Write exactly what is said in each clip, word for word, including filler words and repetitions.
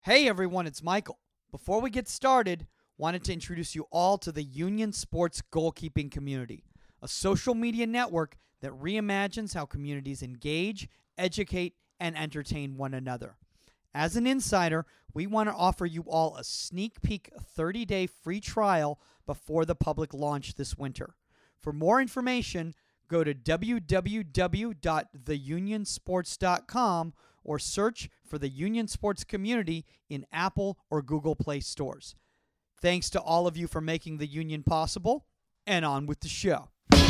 Hey everyone, it's Michael. Before we get started, wanted to introduce you all to the Union Sports Goalkeeping Community, a social media network that reimagines how communities engage, educate, and entertain one another. As an insider, we want to offer you all a sneak peek thirty-day free trial before the public launch this winter. For more information, go to w w w dot the union sports dot com or search for the Union Sports Community in Apple or Google Play stores. Thanks to all of you for making the Union possible, and on with the show.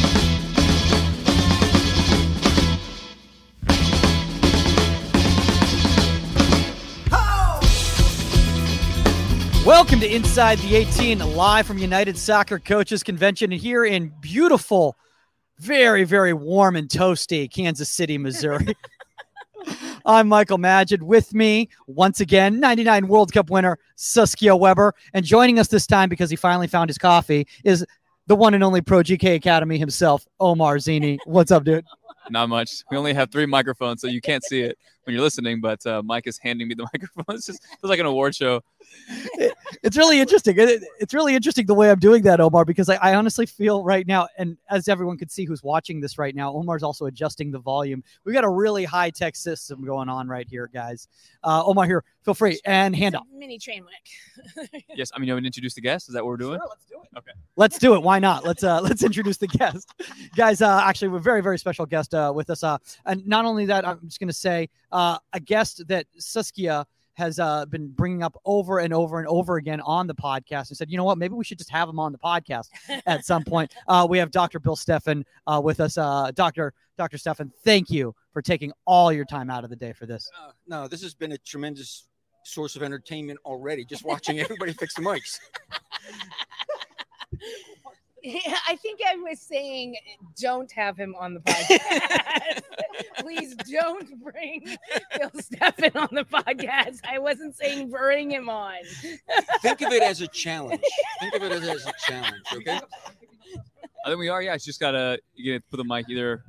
Welcome to Inside the eighteen, live from United Soccer Coaches Convention here in beautiful, very, very warm and toasty Kansas City, Missouri. I'm Michael Magid. With me, once again, ninety-nine World Cup winner Saskia Weber. And joining us this time, because he finally found his coffee, is the one and only Pro G K Academy himself, Omar Zini. What's up, dude? Not much. We only have three microphones, so you can't see it when you're listening, but uh, Mike is handing me the microphone. It's just feels like an award show. It, it's really interesting. It, it's really interesting the way I'm doing that, Omar, because I, I honestly feel right now, and as everyone can see who's watching this right now, Omar's also adjusting the volume. We've got a really high-tech system going on right here, guys. Uh, Omar, here, feel free, and hand up. Mini train wreck. Yes, I mean, you want to introduce the guest? Is that what we're doing? Sure, let's do it. Okay. Let's do it. Why not? Let's uh, let's introduce the guest. Guys, uh, actually, we're a very, very special guest uh, with us. Uh, and not only that, I'm just going to say uh, a guest that Saskia has uh, been bringing up over and over and over again on the podcast and said, you know what, maybe we should just have him on the podcast at some point. Uh, we have Doctor Bill Steffen uh, with us. Uh, Doctor Doctor Steffen, thank you for taking all your time out of the day for this. Uh, no, this has been a tremendous source of entertainment already, just watching everybody fix the mics. I think I was saying don't have him on the podcast. Please don't bring Bill Steffen on the podcast. I wasn't saying bring him on. Think of it as a challenge. Think of it as, as a challenge, okay? I think we are. Yeah, it's just gotta you gotta put the mic either.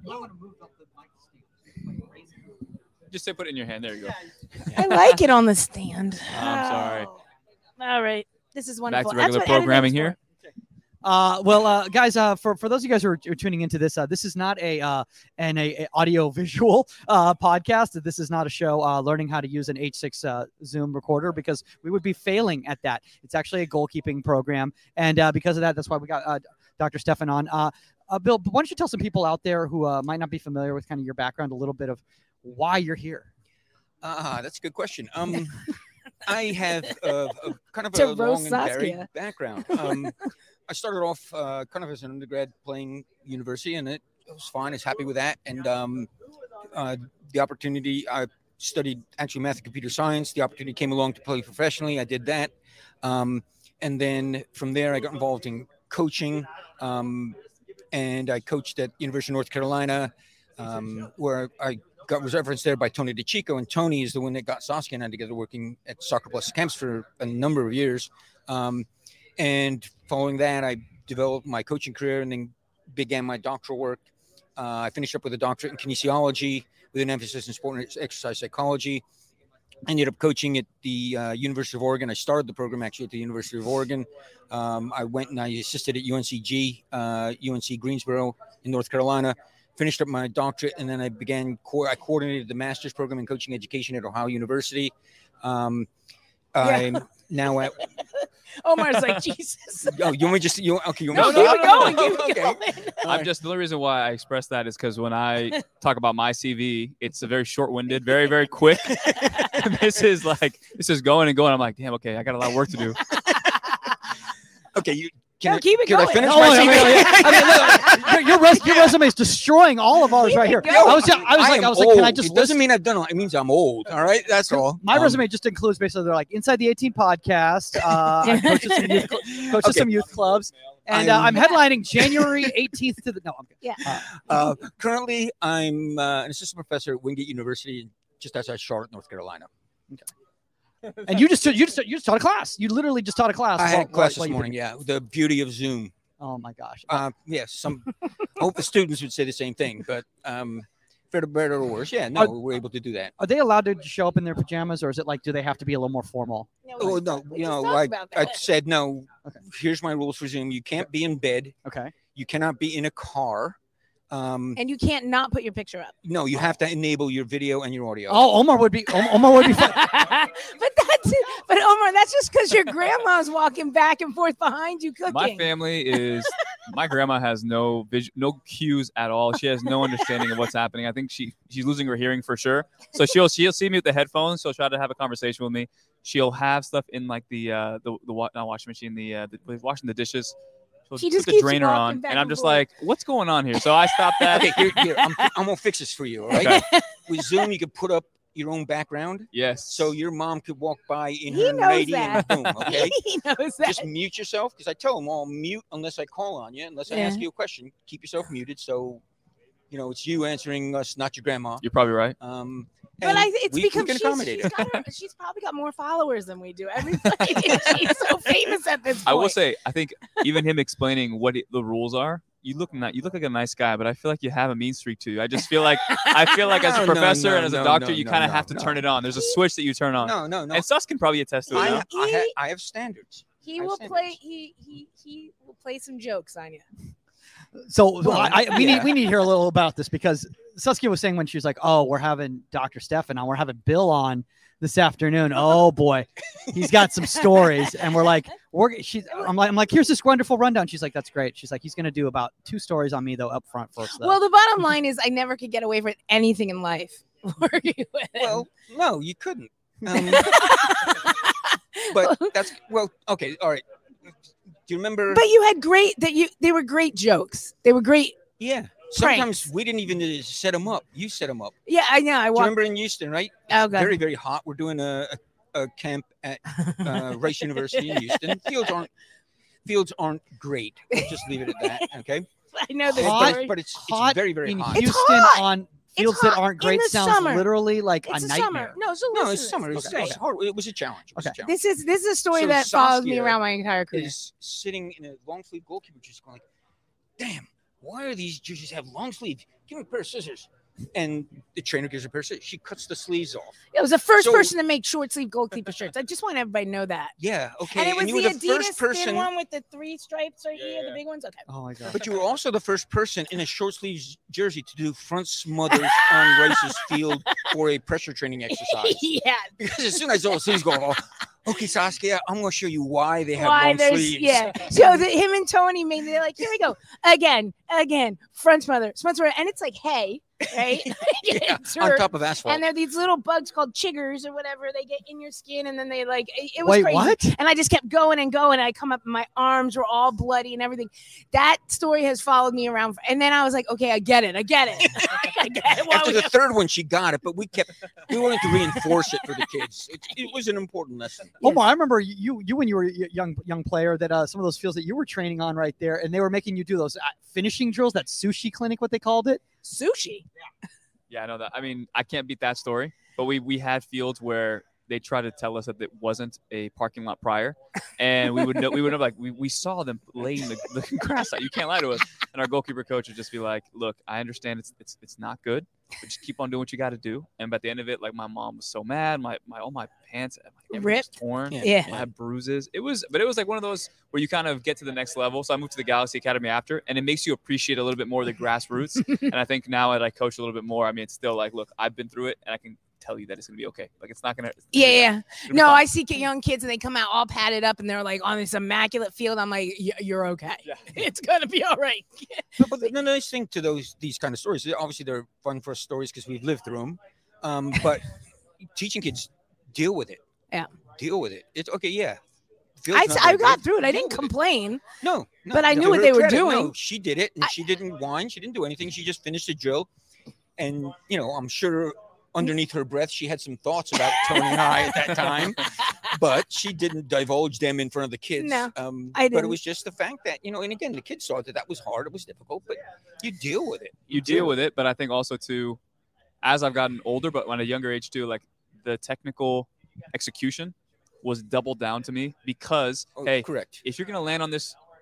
Just say put it in your hand. There you go. I like it on the stand. I'm sorry. Oh. All right. This is wonderful. Back to regular programming here. Uh, well, uh, guys, uh, for, for those of you guys who are, who are tuning into this, uh, this is not a uh, an a, a audio visual uh, podcast. This is not a show uh, learning how to use an H six uh, Zoom recorder, because we would be failing at that. It's actually a goalkeeping program, and uh, because of that, that's why we got uh, Doctor Steffen on. Uh, uh, Bill, why don't you tell some people out there who uh, might not be familiar with kind of your background, a little bit of why you're here? Ah, uh, that's a good question. Um, I have a, a kind of To a long and Saskia. varied background. Um, I started off uh, kind of as an undergrad playing university, and it, it was fine. I was happy with that. And um, uh, the opportunity, I studied actually math and computer science. The opportunity came along to play professionally. I did that. Um, and then from there, I got involved in coaching. Um, and I coached at University of North Carolina, um, where I got was referenced there by Tony DeChico. And Tony is the one that got Saskia and I together working at Soccer Plus camps for a number of years. Um, And following that, I developed my coaching career and then began my doctoral work. Uh, I finished up with a doctorate in kinesiology with an emphasis in sport and exercise psychology. I ended up coaching at the uh, University of Oregon. I started the program actually at the University of Oregon. Um, I went and I assisted at U N C G, uh, U N C Greensboro in North Carolina. Finished up my doctorate, and then I began, co- I coordinated the master's program in coaching education at Ohio University. Um, I'm now at... Omar's like, Jesus. Oh, you want me just you okay? You No, want keep me it going. Keep it Okay. going. I'm just the only reason why I express that is because when I talk about my C V, it's a very short-winded, very very quick. This is like this is going and going. I'm like, damn, okay, I got a lot of work to do. Okay, you can No, I, keep it can going. I finish Oh, my wait, C V? wait, wait. I mean, look, your, your, res- your resume is destroying all of ours Keep right it here. going. I was, I was like, am I was like, can I old. just It doesn't list- mean I've done it. It means I'm old. All right, that's all. My Um, resume just includes basically they're like Inside the eighteen podcast. Uh, I coached at some youth, cl- coached at Okay. some youth clubs, and uh, I'm I'm- headlining January eighteenth to the. No, I'm good. Yeah. Uh, currently, I'm uh, an assistant professor at Wingate University, just outside Charlotte, North Carolina. And you just you just you just taught a class. You literally just taught a class. I while- had class while this you morning. did- Yeah, the beauty of Zoom. Oh my gosh. Uh, yes, some. I hope the students would say the same thing, but um, for better or worse. Yeah, no, Are- we're able to do that. Are they allowed to show up in their pajamas, or is it like, do they have to be a little more formal? No, Oh we- no, we you just know, talked like about I that. said, no. Okay. Here's my rules for Zoom. You can't be in bed. Okay. You cannot be in a car. Um, And you can't not put your picture up. no, you have to enable your video and your audio. Oh, Omar would be Om- Omar would be fun. but that's but Omar, that's just because your grandma's walking back and forth behind you cooking. My family is my grandma has no vis- no cues at all. She has no understanding of what's happening. I think she she's losing her hearing for sure. So she'll she'll see me with the headphones. She'll try to have a conversation with me. She'll have stuff in like the uh the the wa- not washing machine the uh the, washing the dishes. She'll She put just the keeps drainer walking on, back and I'm and just forth. like, what's going on here? So I stopped that. Okay, here, here, I'm, I'm gonna fix this for you. All right. With Zoom, you can put up your own background, Yes. so your mom could walk by in He her knows nighty that. and boom. Okay. he knows that. Just mute yourself, because I tell them all mute unless I call on you, unless I ask Yeah. you a question. Keep yourself muted, so you know it's you answering us, not your grandma. You're probably right. Um, But and I, it's we, we because can she's, accommodate she's, it. got her, she's probably got more followers than we do. Everybody, she's so famous at this point. I will say, I think even him explaining what it, the rules are, you look not, you look like a nice guy, but I feel like you have a mean streak too. I just feel like I feel like as a No, no, professor no, and as a no, doctor, no, you no, kind of no, have to no. turn it on. There's a switch that you turn on. No, no, no. And Sus can probably attest to it. I, no? ha- I, ha- He- I have standards. he I will said play. this. He he he will play some jokes on you. So I, I, we Yeah. need we need to hear a little about this, because Saskia was saying when she was like, "Oh, we're having Doctor Stefan on, we're having Bill on this afternoon." Oh boy, he's got some stories, and we're like, "We're." She's. I'm like, I'm like, here's this wonderful rundown. She's like, "That's great." She's like, "He's gonna do about two stories on me though up front first, though." Well, the bottom line is, I never could get away from anything in life. Working with him. Well, no, you couldn't. Um, but that's well, okay, all right. Do you remember? but you had great that you. They were great jokes. They were great. yeah. Sometimes Pranks. we didn't even uh, set them up. You set them up. Yeah, I know. I Do you walked. remember in Houston, right? Oh, God. Very, very hot. We're doing a, a, a camp at uh, Rice University in Houston. Fields aren't fields aren't great. We'll just leave it at that. Okay. I know the Hot, But, story. but it's, hot it's very, very in hot. It's Houston hot. on fields that hot aren't in great the sounds summer. literally like It's a a nightmare. summer. No, so No, listen it's to summer. this. It's, Okay. it's hard. It was a challenge. It was Okay. a challenge. This is this is a story So that follows me Saskia around my entire career. Is sitting in a long sleeve goalkeeper just going like, damn, why are these jerseys have long sleeves? Give me a pair of scissors. And the trainer gives her a pair of scissors. She cuts the sleeves off. It was the first So- person to make short sleeve goalkeeper shirts. I just want everybody to know that. Yeah, okay. And it was you were the, the Adidas first person, thin one with the three stripes right Yeah, here, yeah. the big ones. Okay. Oh my god. but you were also the first person in a short sleeves jersey to do front smothers on Rice's field for a pressure training exercise. yeah. Because as soon as I saw the sleeves go, oh, okay, Saskia, I'm going to show you why they have Why long there's sleeves. yeah. So the, him and Tony made they're like, here we go again, again, front smother, front smother, and it's like hay, right? Yeah, It's on dirt. top of asphalt. And they're these little bugs called chiggers or whatever. They get in your skin, and then they like it, it was Wait, crazy. what? And I just kept going and going. And I come up, and my arms were all bloody and everything. That story has followed me around. And then I was like, okay, I get it, I get it, I get it. Why After we- the third one, she got it, but we kept we wanted to reinforce it for the kids. It, it was an important lesson. Omar, I remember you you when you were a young young player that uh, some of those fields that you were training on right there, and they were making you do those uh, finishing drills, that sushi clinic, what they called it. Sushi. Yeah, I know that. I mean, I can't beat that story. But we we had fields where they tried to tell us that it wasn't a parking lot prior, and we would know we would know like we, we saw them laying the, the grass out. You can't lie to us. And our goalkeeper coach would just be like, "Look, I understand it's it's it's not good, but just keep on doing what you got to do." And by the end of it, like my mom was so mad. My my all my pants, my everything was Ripped? torn. Yeah. Yeah. I had bruises. It was, but it was like one of those where you kind of get to the next level. So I moved to the Galaxy Academy after, and it makes you appreciate a little bit more the grassroots. And I think now that I coach a little bit more, I mean, it's still like, look, I've been through it, and I can tell you that it's gonna be okay. Like it's not gonna. it's Yeah, gonna be yeah. fine. It'll be No, fine. I see young kids and they come out all padded up and they're like on this immaculate field. I'm like, "Y- you're okay. Yeah. It's gonna be all right. But, but the the nice thing to those these kind of stories, they're- obviously they're fun for us stories because we've lived through them. Um, but teaching kids deal with it. Yeah. Deal with it. It's okay. Yeah. Field's I, not I very got good. through it. I Deal didn't with it. complain. No, no, But I no. knew To what her they were credit, doing. No, she did it, and I- she didn't whine. She didn't do anything. She just finished the drill, and you know, I'm sure underneath her breath, she had some thoughts about Tony and I at that time, but she didn't divulge them in front of the kids. No, um, I But it didn't. was just the fact that you know, and again, the kids saw that that was hard. It was difficult, but you deal with it. you deal with it. But I think also too, as I've gotten older, but when a younger age too, like the technical execution was doubled down to me because Oh, hey, correct. if you're gonna land on this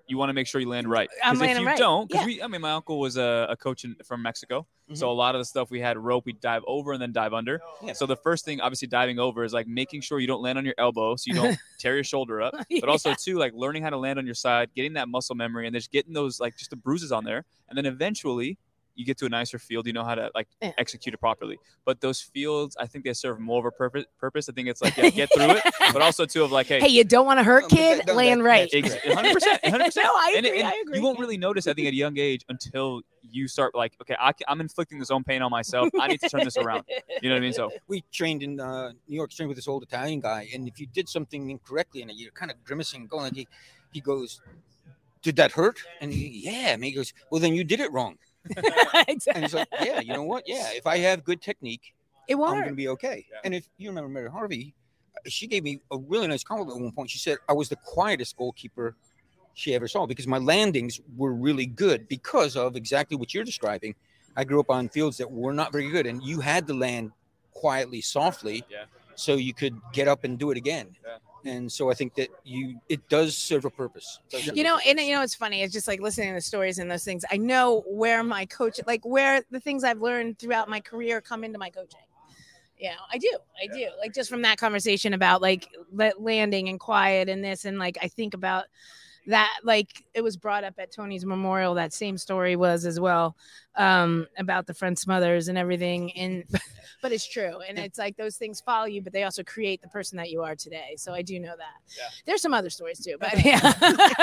you want to make sure you land right. I'm Because if landing you right. don't, because Yeah. we, I mean, my uncle was a, a coach in, from Mexico. Mhm. So a lot of the stuff we had rope, we dive over and then dive under. Yeah. So the first thing, obviously diving over is like making sure you don't land on your elbow so you don't tear your shoulder up. But also too, like learning how to land on your side, getting that muscle memory and just getting those like just the bruises on there. And then eventually you get to a nicer field, you know how to like Yeah. execute it properly. But those fields, I think they serve more of a purpose. Purpose. I think it's like, yeah, get through it, but also too of like, hey, Hey, you don't want to hurt, No, but kid. that- no, land that- right. that's Ex- one hundred percent, one hundred percent. No, I And it- agree, and I agree. You won't really notice, I think, at a young age until you start like, okay, I can, I'm inflicting this own pain on myself. I need to turn this around. You know what I mean? So We trained in uh, New York, trained with this old Italian guy, and if you did something incorrectly and you're kind of grimacing, going, like he, he goes, "Did that hurt?" And he, yeah, and he goes, "Well, then you did it wrong." And he's like, "Yeah, you know what? Yeah, if I have good technique, It I'm won't going hurt. to be okay." Yeah. And if you remember Mary Harvey, she gave me a really nice compliment at one point. She said I was the quietest goalkeeper she ever saw because my landings were really good because of exactly what you're describing. I grew up on fields that were not very good, and you had to land quietly, softly, Yeah. so you could get up and do it again. Yeah. And so I think that you it does serve a purpose. It does serve You a know, purpose. and you know, it's funny. It's just like listening to the stories and those things. I know where my coach, like where the things I've learned throughout my career come into my coaching. Yeah, I do. I do. Like just from that conversation about like la- landing and quiet and this, and like I think about that. Like it was brought up at Tony's memorial. That same story was as well um, about the French mothers and everything. And but it's true, and it's like those things follow you, but they also create the person that you are today. So I do know that. Yeah. There's some other stories too, but yeah.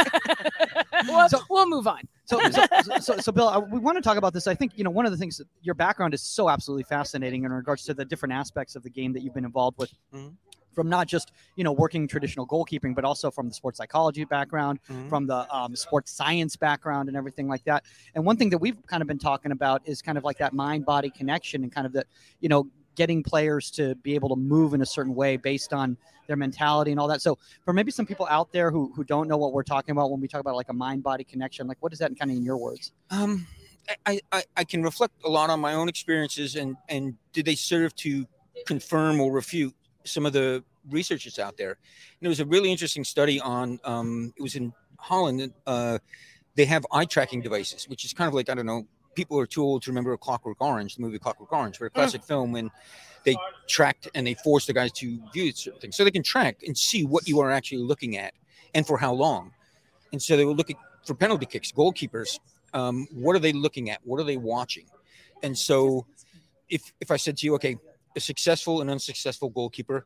we'll, So- we'll move on. So, so, so, so, so, Bill, uh, we want to talk about this. I think, you know, one of the things that your background is so absolutely fascinating in regards to the different aspects of the game that you've been involved with. Mhm. From not just, you know, working traditional goalkeeping, but also from the sports psychology background, Mhm. from the um, sports science background and everything like that. And one thing that we've kind of been talking about is kind of like that mind-body connection and kind of the, you know, getting players to be able to move in a certain way based on their mentality and all that. So for maybe some people out there who, who don't know what we're talking about when we talk about like a mind-body connection, like what is that kind of in your words? Um, I, I, I can reflect a lot on my own experiences, and, and did they serve to confirm or refute some of the research that's out there? And there was a really interesting study on, um, it was in Holland. Uh, they have eye tracking devices, which is kind of like, I don't know, people are too old to remember Clockwork Orange, the movie Clockwork Orange, but a classic film when they tracked and they forced the guys to view certain things. So they can track and see what you are actually looking at and for how long. And so they will look at, for penalty kicks, goalkeepers, um, what are they looking at? What are they watching? And so if, if I said to you, okay, a successful and unsuccessful goalkeeper,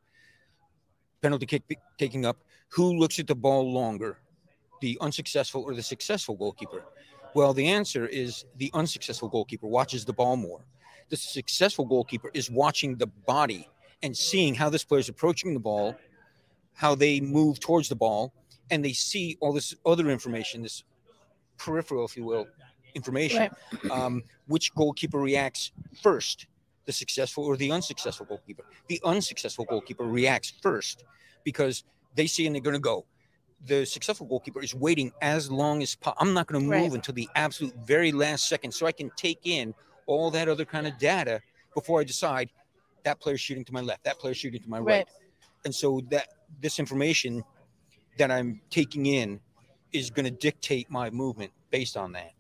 penalty kick be- taking up, who looks at the ball longer, the unsuccessful or the successful goalkeeper? Well, the answer is the unsuccessful goalkeeper watches the ball more. The successful goalkeeper is watching the body and seeing how this player is approaching the ball, how they move towards the ball, and they see all this other information, this peripheral, if you will, information. Right. Um, which goalkeeper reacts first, the successful or the unsuccessful goalkeeper? The unsuccessful goalkeeper reacts first because they see and they're going to go. The successful goalkeeper is waiting as long as po- I'm not going to move Right. until the absolute very last second, so I can take in all that other kind of data before I decide that player's shooting to my left, that player's shooting to my right. Right. And so that this information that I'm taking in is going to dictate my movement based on that.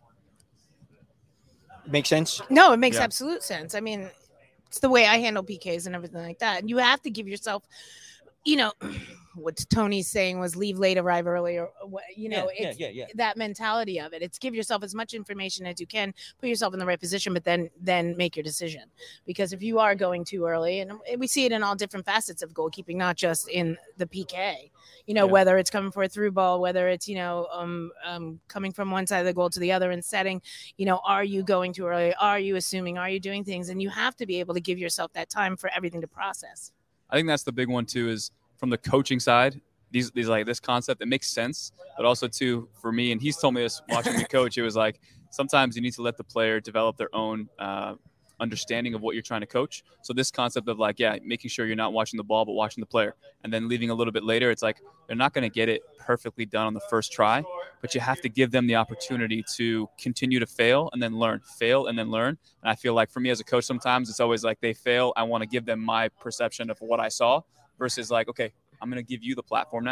Make sense? No, it makes Yeah. absolute sense. I mean, it's the way I handle P Ks and everything like that. And you have to give yourself, you know, what Tony's saying was leave late, arrive early, or what, you know, yeah, it's yeah, yeah, yeah. that mentality of it. It's give yourself as much information as you can, put yourself in the right position, but then then make your decision. Because if you are going too early, and we see it in all different facets of goalkeeping, not just in the P K, you know, Yeah. whether it's coming for a through ball, whether it's, you know, um, um, coming from one side of the goal to the other and setting, you know, are you going too early? Are you assuming? Are you doing things? And you have to be able to give yourself that time for everything to process. I think that's the big one too, is from the coaching side, these these like this concept, it makes sense, but also too for me, and he's told me this watching me coach, it was like sometimes you need to let the player develop their own uh, understanding of what you're trying to coach. So this concept of like, yeah, making sure you're not watching the ball, but watching the player, and then leaving a little bit later, it's like they're not going to get it perfectly done on the first try, but you have to give them the opportunity to continue to fail and then learn, fail and then learn. And I feel like for me as a coach, sometimes it's always like they fail. I want to give them my perception of what I saw versus like, okay, I'm going to give you the platform now.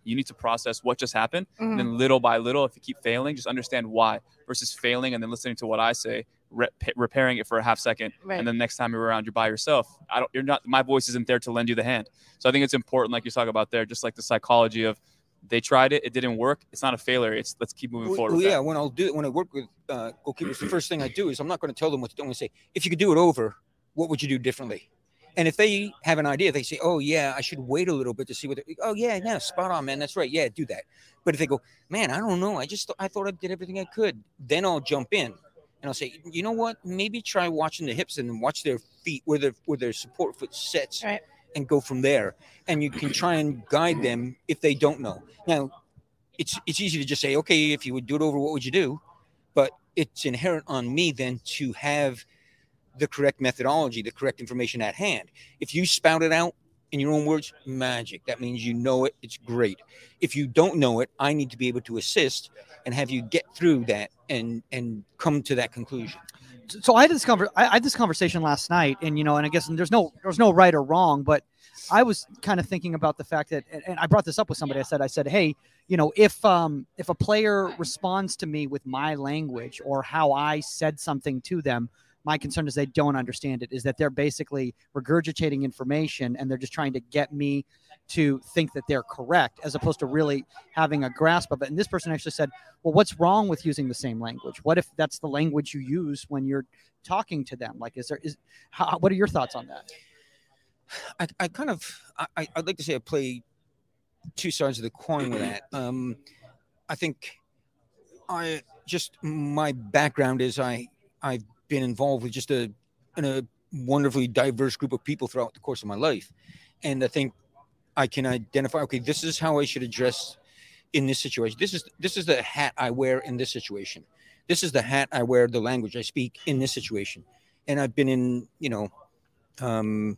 You need to process what just happened. Mhm. And then little by little, if you keep failing, just understand why versus failing and then listening to what I say, re- repairing it for a half second. Right. And then next time you're around, you're by yourself. I don't, you're not, my voice isn't there to lend you the hand. So I think it's important, like you talk about there, just like the psychology of they tried it, it didn't work. It's not a failure. It's let's keep moving Well, forward. well, with yeah, that. when I'll do it, when I work with uh, goalkeepers, the first thing I do is I'm not going to tell them what to do. I'm going to say, if you could do it over, what would you do differently? And if they have an idea, they say, oh, yeah, I should wait a little bit to see what they, oh, yeah, yeah, spot on, man. That's right. Yeah, do that. But if they go, man, I don't know. I just, I thought I did everything I could. Then I'll jump in and I'll say, you know what? Maybe try watching the hips and watch their feet where their, where their support foot sits Right. and go from there. And you can try and guide them if they don't know. Now, it's it's easy to just say, okay, if you would do it over, what would you do? But it's inherent on me then to have the correct methodology, the correct information at hand. If you spout it out in your own words, magic. That means you know it. It's great. If you don't know it, I need to be able to assist and have you get through that and and come to that conclusion. So I had this conver- I I had this conversation last night, and you know, and I guess there's no there's no right or wrong, but I was kind of thinking about the fact that, and I brought this up with somebody. I said, I said, hey, you know, if um if a player responds to me with my language or how I said something to them, my concern is they don't understand it. Is that they're basically regurgitating information and they're just trying to get me to think that they're correct, as opposed to really having a grasp of it. And this person actually said, well, what's wrong with using the same language? What if that's the language you use when you're talking to them? Like, is there, is, how, what are your thoughts on that? I, I kind of, I, I'd like to say I play two sides of the coin with that. Um, I think I just, my background is I, I've been involved with just a, in a wonderfully diverse group of people throughout the course of my life. And I think I can identify, okay, this is how I should address in this situation. This is, this is the hat I wear in this situation. This is the hat I wear, the language I speak in this situation. And I've been in, you know, um,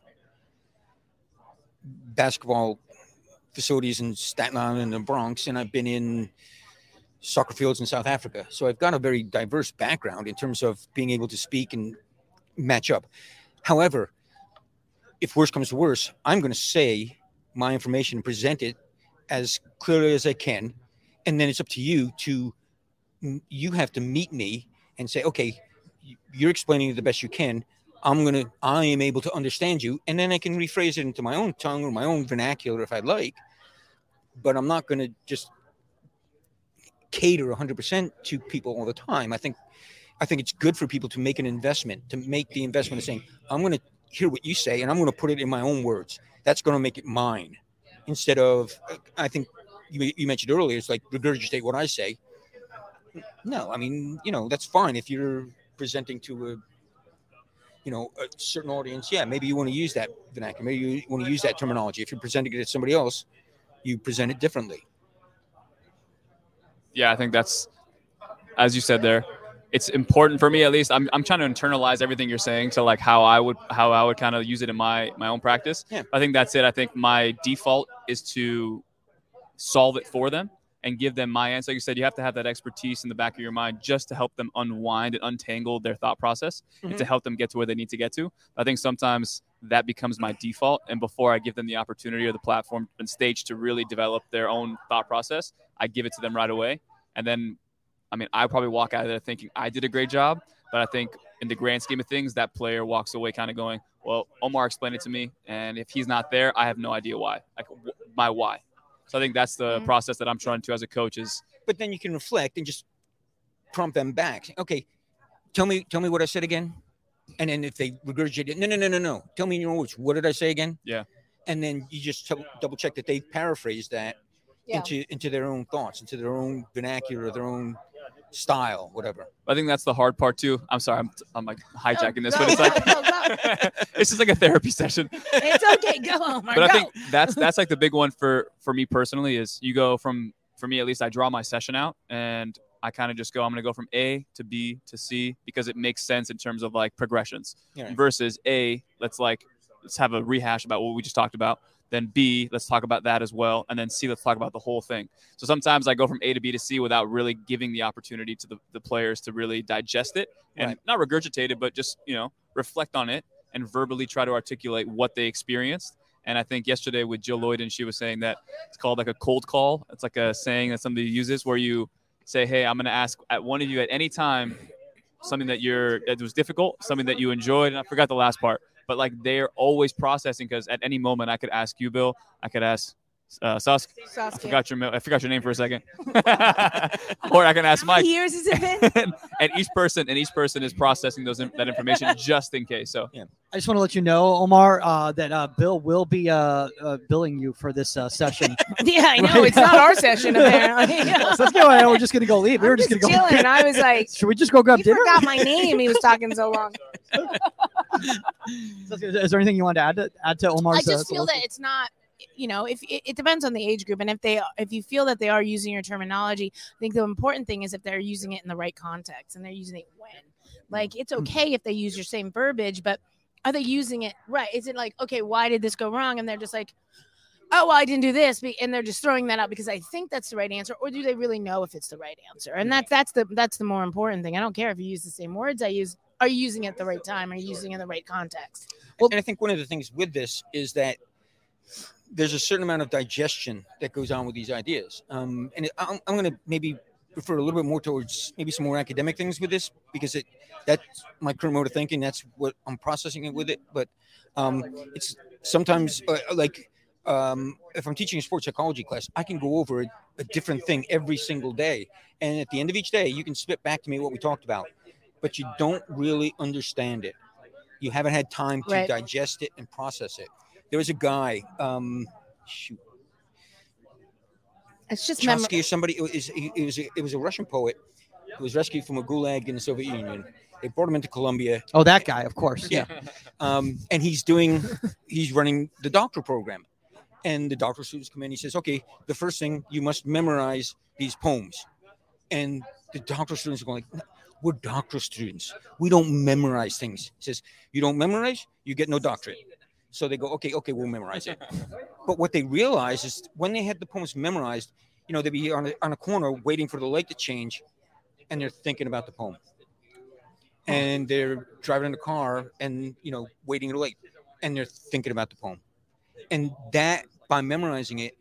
basketball facilities in Staten Island and the Bronx, and I've been in soccer fields in South Africa. So I've got a very diverse background in terms of being able to speak and match up. However, if worse comes to worse, I'm going to say my information and present it as clearly as I can. And then it's up to you to, you have to meet me and say, okay, you're explaining it the best you can. I'm going to, I am able to understand you. And then I can rephrase it into my own tongue or my own vernacular if I like, but I'm not going to just cater one hundred percent to people all the time. I think, I think it's good for people to make an investment, to make the investment of saying, I'm going to hear what you say and I'm going to put it in my own words. That's going to make it mine instead of, I think you, you mentioned earlier, it's like regurgitate what I say. No, I mean, you know, that's fine. If you're presenting to a, you know, a certain audience, yeah, maybe you want to use that vernacular. Maybe you want to use that terminology. If you're presenting it to somebody else, you present it differently. Yeah, I think that's, as you said there, it's important for me, at least. I'm I'm trying to internalize everything you're saying to like how I would how I would kind of use it in my my own practice. Yeah. I think that's it. I think my default is to solve it for them and give them my answer. Like you said, you have to have that expertise in the back of your mind just to help them unwind and untangle their thought process mm-hmm. and to help them get to where they need to get to. I think sometimes that becomes my default. And before I give them the opportunity or the platform and stage to really develop their own thought process, I give it to them right away. And then, I mean, I probably walk out of there thinking I did a great job. But I think in the grand scheme of things, that player walks away kind of going, well, Omar explained it to me. And if he's not there, I have no idea why. Like my why. So I think that's the mm-hmm. process that I'm trying to as a coach is. But then you can reflect and just prompt them back. Okay, tell me, tell me what I said again. And then if they regurgitate it, no, no, no, no, no. Tell me in your words, what did I say again? Yeah. And then you just t- double check that they paraphrased that yeah. into into their own thoughts, into their own vernacular, their own style, whatever. I think that's the hard part too. I'm sorry, I'm I'm like hijacking this, go, but it's go, like go, go. It's just like a therapy session. It's okay, go Omar. But I go. think that's that's like the big one for for me personally is you go from for me at least I draw my session out and I kind of just go I'm going to go from A to B to C because it makes sense in terms of like progressions yeah. versus A let's like let's have a rehash about what we just talked about. Then B, let's talk about that as well. And then C, let's talk about the whole thing. So sometimes I go from A to B to C without really giving the opportunity to the, the players to really digest it and right. not regurgitate it, but just, you know, reflect on it and verbally try to articulate what they experienced. And I think yesterday with Jill Lloyd, and she was saying that it's called like a cold call. It's like a saying that somebody uses where you say, hey, I'm going to ask at one of you at any time something that you're that was difficult, something that you enjoyed. And I forgot the last part. But like they're always processing because at any moment I could ask you, Bill. I could ask Uh, Susk, I forgot your I forgot your name for a second. Or I can ask How many Mike. years has it been? and, and each person and each person is processing those that information just in case. So Yeah. I just want to let you know, Omar, uh, that uh, Bill will be uh, uh, billing you for this uh, session. Yeah, I know. Right. It's not our session, apparently. So let's go. I know we're just gonna go leave. We were I'm just, just gonna go. chilling. I was like, Should we just go grab you dinner? forgot my name. He was talking so long. Is there anything you want to add to add to Omar's? I just uh, feel that it's not, you know, if it, it depends on the age group, and if they if you feel that they are using your terminology, I think the important thing is if they're using it in the right context and they're using it when. Like, it's okay if they use your same verbiage, but are they using it right? Is it like, okay, why did this go wrong? And they're just like, oh, well, I didn't do this, and they're just throwing that out because I think that's the right answer, or do they really know if it's the right answer? And that's that's the that's the more important thing. I don't care if you use the same words I use. Are you using it at the right time? Are you using it in the right context? Well, and I think one of the things with this is that there's a certain amount of digestion that goes on with these ideas. Um, and it, I'm, I'm going to maybe refer a little bit more towards maybe some more academic things with this, because it that's my current mode of thinking. That's what I'm processing it with it. But um, it's sometimes uh, like um, if I'm teaching a sports psychology class, I can go over a, a different thing every single day. And at the end of each day, you can spit back to me what we talked about, but you don't really understand it. You haven't had time to Right. digest it and process it. There was a guy, um, shoot, It's just mem- Trotsky or somebody. It was, it was, a, it was a Russian poet who was rescued from a gulag in the Soviet Union. They brought him into Colombia. Oh, that guy, of course. Yeah. Um, and he's doing, he's running the doctoral program. And the doctoral students come in. He says, okay, the first thing, you must memorize these poems. And the doctoral students are going like, we're doctoral students. We don't memorize things. He says, you don't memorize, you get no doctorate. So they go, okay, okay, we'll memorize it. But what they realize is when they had the poems memorized, you know, they'd be on a, on a corner waiting for the light to change, and they're thinking about the poem. And they're driving in the car and, you know, waiting at the light, and they're thinking about the poem. And that, by memorizing it,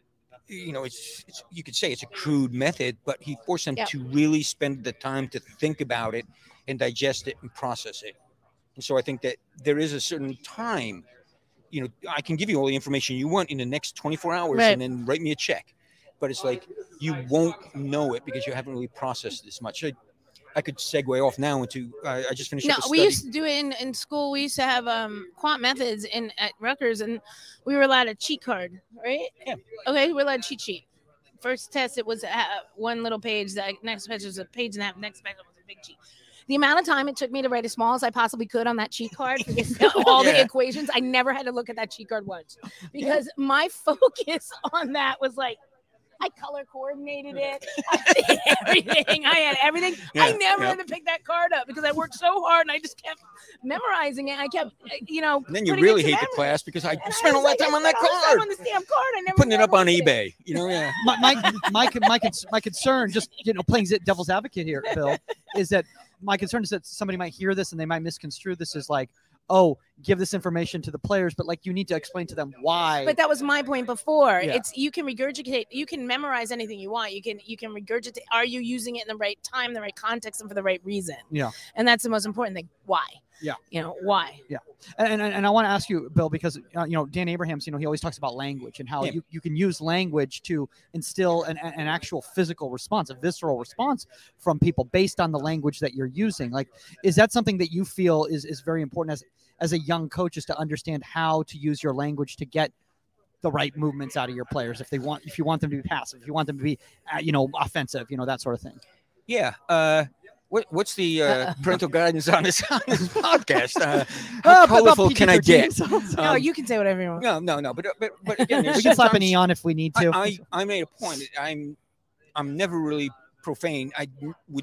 you know, it's, it's you could say it's a crude method, but he forced them Yeah. to really spend the time to think about it and digest it and process it. And so I think that there is a certain time, you know, I can give you all the information you want in the next twenty-four hours Right. and then write me a check. But it's like you won't know it because you haven't really processed this much. I, I could segue off now into uh, I just finished No, up a we study. used to do it in, in school. We used to have um quant methods in at Rutgers, and we were allowed a cheat card, right? Yeah. Okay, we were allowed a cheat sheet. First test, it was uh, one little page. The next page was a page and a half. Next page was a big cheat. The amount of time it took me to write as small as I possibly could on that cheat card, because all the Yeah. equations, I never had to look at that cheat card once, because my focus on that was like, I color coordinated it. I did everything. I had everything. I Yeah, never yeah. had to pick that card up because I worked so hard and I just kept memorizing it. I kept, uh, you know. And then you putting really it to hate the memory. class because I And I spent all was that like, time I on that spent all this time card, on the stamp card. I never putting it up on never looked at it. eBay. You know, yeah. my my my my, cons- my concern, just you know, playing devil's advocate here, Bill, is that my concern is that somebody might hear this and they might misconstrue this as like, oh, give this information to the players, but like you need to explain to them why. But that was my point before. Yeah. It's you can regurgitate, you can memorize anything you want. You can you can regurgitate. Are you using it in the right time, the right context, and for the right reason? Yeah. And that's the most important thing. Why? Yeah. You know why? And, and, and I want to ask you, Bill, because uh, you know Dan Abrahams, you know, he always talks about language and how Yeah. you, you can use language to instill an, an actual physical response, a visceral response from people based on the language that you're using. Like, is that something that you feel is is very important as as a young coach, is to understand how to use your language to get the right movements out of your players, if they want, if you want them to be passive, if you want them to be, uh, you know, offensive, you know, that sort of thing. Yeah. Uh, what, what's the uh, parental guidance on this, on this podcast? Uh, Uh, how but about colorful can I P G get? thirteen, so- No, Um, you can say whatever you want. No, no, no. But but but again, we there's can slap an sometimes- eon if we need to. I, I, I made a point. I'm I'm never really profane. I would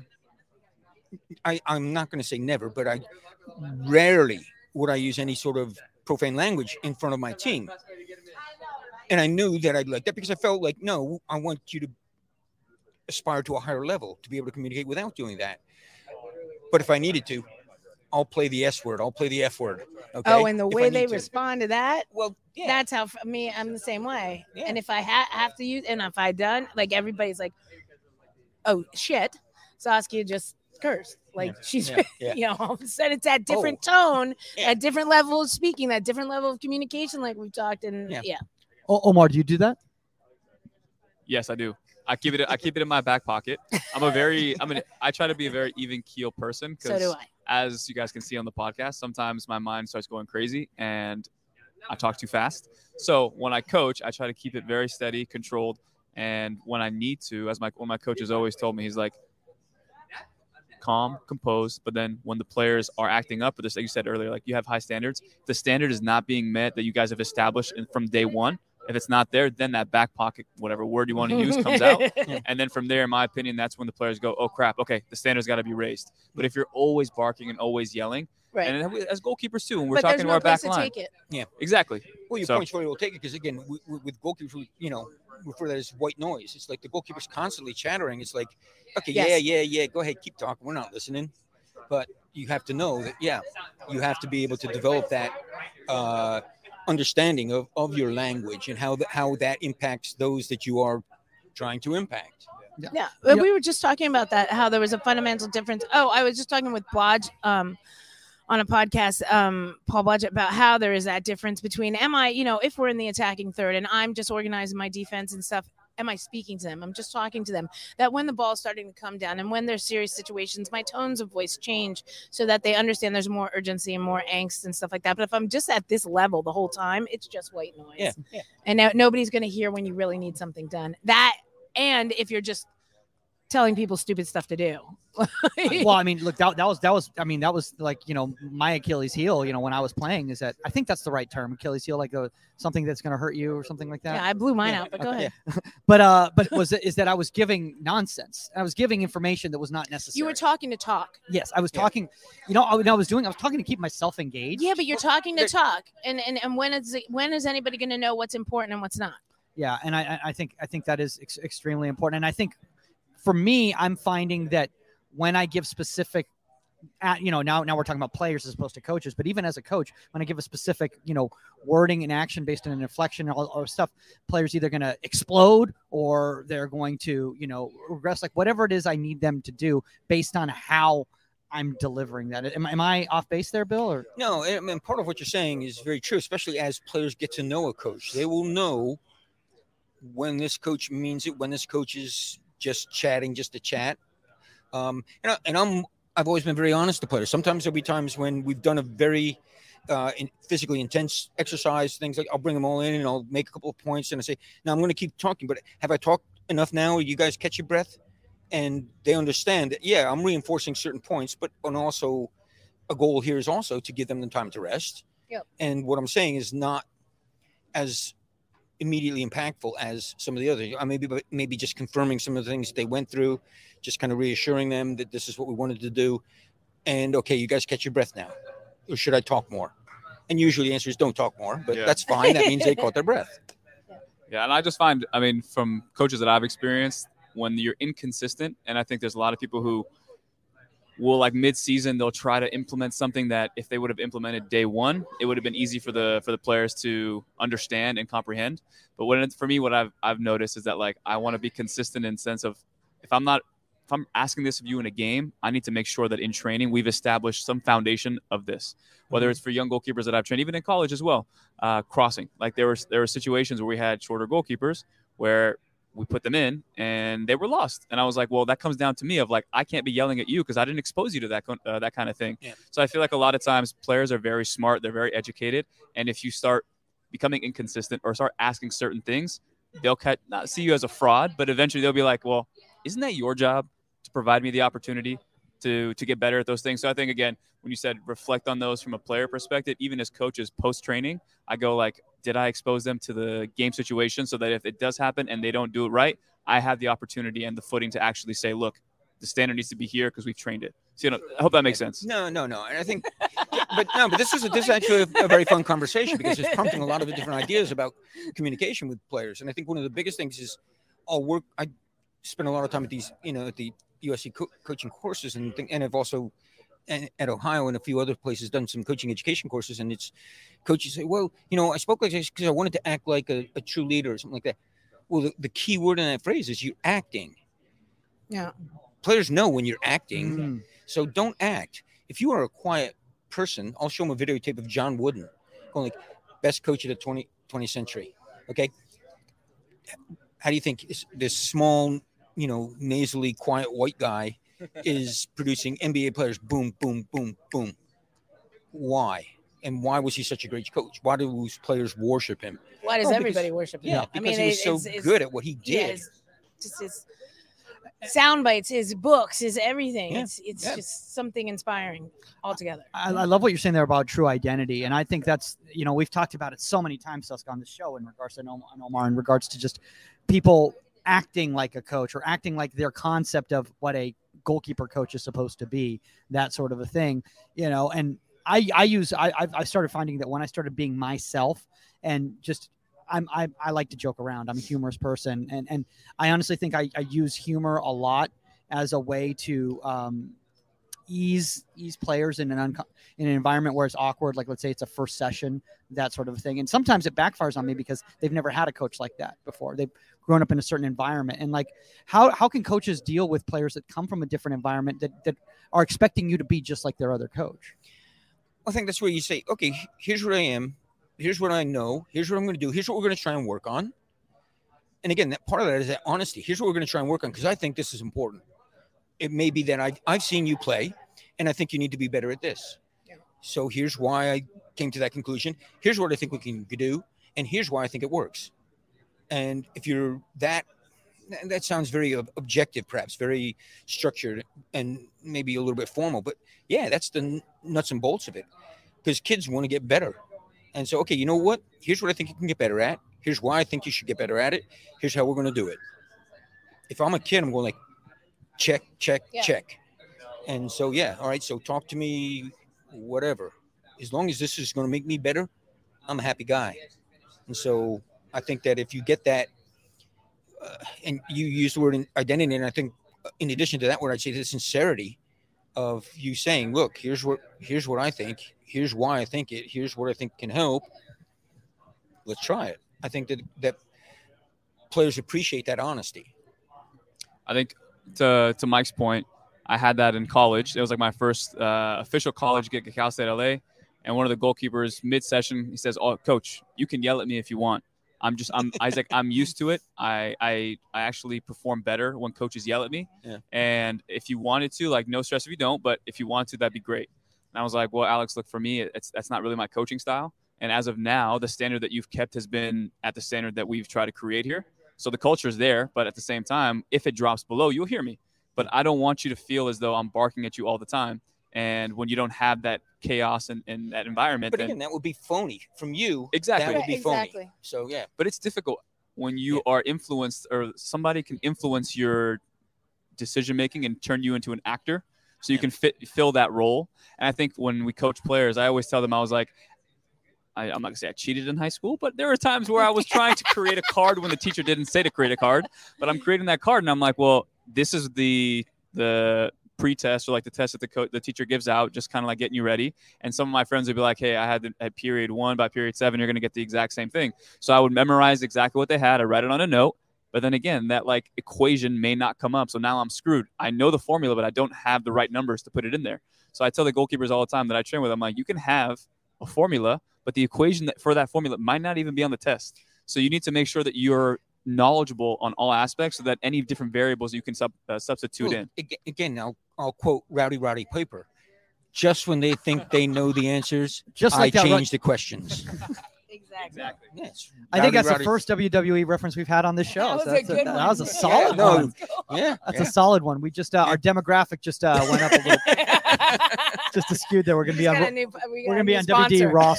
I I'm not going to say never, but I rarely would I use any sort of profane language in front of my team. And I knew that I'd like that because I felt like, no, I want you to aspire to a higher level to be able to communicate without doing that. But if I needed to, I'll play the S word. I'll play the F word. Okay. Oh, and the if way I they need to. respond to that, Well, yeah. that's how for me, I'm the same way. Yeah. And if I ha- have to use, and if I done, like everybody's like, oh shit, Saskia just cursed. Like Yeah. she's, Yeah. Yeah. you know, all of a sudden it's that different tone, Yeah. that different level of speaking, that different level of communication, like we've talked. And Yeah. yeah, O- Omar, do you do that? Yes, I do. I keep it. I keep it in my back pocket. I'm a very. I'm an. I try to be a very even keel person. so do I. As you guys can see on the podcast, sometimes my mind starts going crazy and I talk too fast. So when I coach, I try to keep it very steady, controlled. And when I need to, as my one of my coaches always told me, he's like, calm, composed. But then when the players are acting up, or this, like you said earlier, like you have high standards, the standard is not being met that you guys have established in, from day one. If it's not there, then that back pocket, whatever word you want to use, comes out. And then from there, in my opinion, that's when the players go, oh, crap, okay, the standard's got to be raised. But if you're always barking and always yelling, Right. and as goalkeepers too, when we're But talking there's to no our back place to line. take it. Exactly. Well, your So- point's very well taken because again, we, we, with goalkeepers, we, you know, refer to that as white noise. It's like the goalkeeper's constantly chattering. It's like, okay, Yes. yeah, yeah, yeah, go ahead, keep talking. We're not listening, but you have to know that, yeah, you have to be able to develop that uh, understanding of, of your language and how the, how that impacts those that you are trying to impact. Yeah. Yeah. We were just talking about that, how there was a fundamental difference. Oh, I was just talking with Bodge um, on a podcast, um, Paul Bodge, about how there is that difference between, am I, you know, if we're in the attacking third and I'm just organizing my defense and stuff, am I speaking to them? I'm just talking to them. That when the ball's starting to come down and when there's serious situations, my tones of voice change so that they understand there's more urgency and more angst and stuff like that. But if I'm just at this level the whole time, it's just white noise. Yeah, yeah. And now nobody's going to hear when you really need something done. That, and if you're just telling people stupid stuff to do. Well, I mean, look, that, that was that was I mean, that was like, you know, my Achilles heel, you know, when I was playing, is that I think that's the right term, Achilles heel, like a, something that's going to hurt you or something like that. Yeah, I blew mine Yeah, out, but go okay. ahead. But uh, but was it, is that I was giving nonsense? I was giving information that was not necessary. You were talking to talk. Yes, I was Yeah. talking. You know, I, what I was doing. I was talking to keep myself engaged. Yeah, but you're talking to there- talk. And, and and when is it, when is anybody going to know what's important and what's not? Yeah, and I I- I think I think that is ex- extremely important. And I think for me, I'm finding that when I give specific, at, you know, now now we're talking about players as opposed to coaches, but even as a coach, when I give a specific, you know, wording and action based on an inflection or, or stuff, players either going to explode or they're going to, you know, regress, like whatever it is I need them to do based on how I'm delivering that. Am, am I off base there, Bill? Or No, I mean, part of what you're saying is very true, especially as players get to know a coach. They will know when this coach means it, when this coach is just chatting, just to chat. Um, and, I, and I'm, I've always been very honest to players. Sometimes there'll be times when we've done a very uh, in, physically intense exercise, things like I'll bring them all in and I'll make a couple of points and I say, now I'm going to keep talking, but have I talked enough now? You guys catch your breath? And they understand that, yeah, I'm reinforcing certain points, but and also a goal here is also to give them the time to rest. Yep. And what I'm saying is not as immediately impactful as some of the others. I maybe maybe just confirming some of the things they went through, just kind of reassuring them that this is what we wanted to do. And okay, you guys catch your breath now. Or should I talk more? And usually the answer is don't talk more, but Yeah. that's fine. That means they caught their breath. Yeah, and I just find, I mean, from coaches that I've experienced, when you're inconsistent, and I think there's a lot of people who will, like mid-season, they'll try to implement something that if they would have implemented day one, it would have been easy for the for the players to understand and comprehend. But when it, for me, what I've I've noticed is that like I want to be consistent in the sense of if I'm not if I'm asking this of you in a game, I need to make sure that in training we've established some foundation of this. Whether it's for young goalkeepers that I've trained, even in college as well, uh, crossing. Like there was there were situations where we had shorter goalkeepers where we put them in and they were lost. And I was like, well, that comes down to me of like, I can't be yelling at you because I didn't expose you to that, uh, that kind of thing. Yeah. So I feel like a lot of times players are very smart. They're very educated. And if you start becoming inconsistent or start asking certain things, they'll cut, not see you as a fraud, but eventually they'll be like, well, isn't that your job to provide me the opportunity to, to get better at those things? So I think, again, when you said reflect on those from a player perspective, even as coaches post-training, I go like, did I expose them to the game situation so that if it does happen and they don't do it right, I have the opportunity and the footing to actually say, look, the standard needs to be here because we've trained it. So, you know, I hope that makes sense. No, no, no. And I think, but no, but this is a, this is actually a, a very fun conversation because it's prompting a lot of the different ideas about communication with players. And I think one of the biggest things is I'll work. I spend a lot of time at these, you know, at the U S C co- coaching courses and think, and I've also and at Ohio and a few other places done some coaching education courses, and it's coaches say, well, you know, I spoke like this because I wanted to act like a, a true leader or something like that. Well, the, the key word in that phrase is you're acting. Yeah. Players know when you're acting, Mm. so don't act. If you are a quiet person, I'll show them a videotape of John Wooden going like, best coach of the twentieth century. Okay. How do you think this small, you know, nasally quiet white guy is producing N B A players? Boom, boom, boom, boom. Why? And why was he such a great coach? Why do those players worship him? Why does Oh, because- everybody worship him? Yeah, I because mean, he was it- so it's, it's, good at what he did. Yeah, it's just his sound bites, his books, his everything. Yeah, It's it's yeah. just something inspiring altogether. I, I love what you're saying there about true identity, and I think that's, you know, we've talked about it so many times, Suska, on the show in regards to Omar, Omar in regards to just people acting like a coach or acting like their concept of what a goalkeeper coach is supposed to be, that sort of a thing, you know. And I I use I I've- I started finding that when I started being myself and just I'm I, I like to joke around. I'm a humorous person, and and I honestly think I, I use humor a lot as a way to um, ease ease players in an unco- in an environment where it's awkward. Like, let's say it's a first session, that sort of thing. And sometimes it backfires on me because they've never had a coach like that before. They've grown up in a certain environment, and like how how can coaches deal with players that come from a different environment that that are expecting you to be just like their other coach? I think that's where you say, okay, here's what I am. Here's what I know. Here's what I'm going to do. Here's what we're going to try and work on. And again, that part of that is that honesty. Here's what we're going to try and work on because I think this is important. It may be that I've, I've seen you play, and I think you need to be better at this. Yeah. So here's why I came to that conclusion. Here's what I think we can do, and here's why I think it works. And if you're that, that sounds very ob- objective, perhaps very structured and maybe a little bit formal. But yeah, that's the n- nuts and bolts of it because kids want to get better. And so, okay, you know what? Here's what I think you can get better at. Here's why I think you should get better at it. Here's how we're going to do it. If I'm a kid, I'm going like, check, check, Yeah. check. And so, yeah, all right, so talk to me, whatever. As long as this is going to make me better, I'm a happy guy. And so I think that if you get that, uh, and you use the word in identity, and I think in addition to that word, I'd say the sincerity of you saying, look, here's what here's what I think. Here's why I think it. Here's what I think can help. Let's try it. I think that that players appreciate that honesty. I think to to Mike's point, I had that in college. It was like my first uh, official college gig at Cal State L A. And one of the goalkeepers mid-session, he says, "Oh, coach, you can yell at me if you want. I'm just, I'm Isaac. I'm used to it. I, I, I actually perform better when coaches yell at me. Yeah. And if you wanted to, like, no stress if you don't, but if you want to, that'd be great." And I was like, "Well, Alex, look, for me, it's that's not really my coaching style. And as of now, the standard that you've kept has been at the standard that we've tried to create here. So the culture is there, but at the same time, if it drops below, you'll hear me. But I don't want you to feel as though I'm barking at you all the time. And when you don't have that chaos and, and that environment, But then again, that would be phony from you. Exactly. That would be Right, phony. exactly. So yeah, but it's difficult when you Yeah. are influenced or somebody can influence your decision making and turn you into an actor so you Yeah. can fit fill that role. And I think when we coach players, I always tell them, I was like, I, I'm not gonna say I cheated in high school, but there were times where I was trying to create a card when the teacher didn't say to create a card, but I'm creating that card and I'm like, well, this is the the pre-test or like the test that the co- the teacher gives out, just kind of like getting you ready. And some of my friends would be like, hey, I had the, at period one, by period seven, you're going to get the exact same thing. So I would memorize exactly what they had. I write it on a note. But then again, that like equation may not come up. So now I'm screwed. I know the formula, but I don't have the right numbers to put it in there. So I tell the goalkeepers all the time that I train with, I'm like, you can have a formula, but the equation that, for that formula might not even be on the test. So you need to make sure that you're knowledgeable on all aspects so that any different variables you can sub, uh, substitute Well, in. ag- again, I'll, I'll quote Rowdy Roddy Piper. Just when they think they know the answers, Just I like that, change the questions. Exactly. Yes. I think Rowdy that's Roddy- the first W W E reference we've had on this show. That was so a that's good that one. was a Yeah, solid no. one. Yeah. That's yeah. a solid one. We just uh, our demographic just uh, went up a little, just skewed there. We're gonna be Just on. got a new- we got we're a gonna be new on W D sponsor. Raw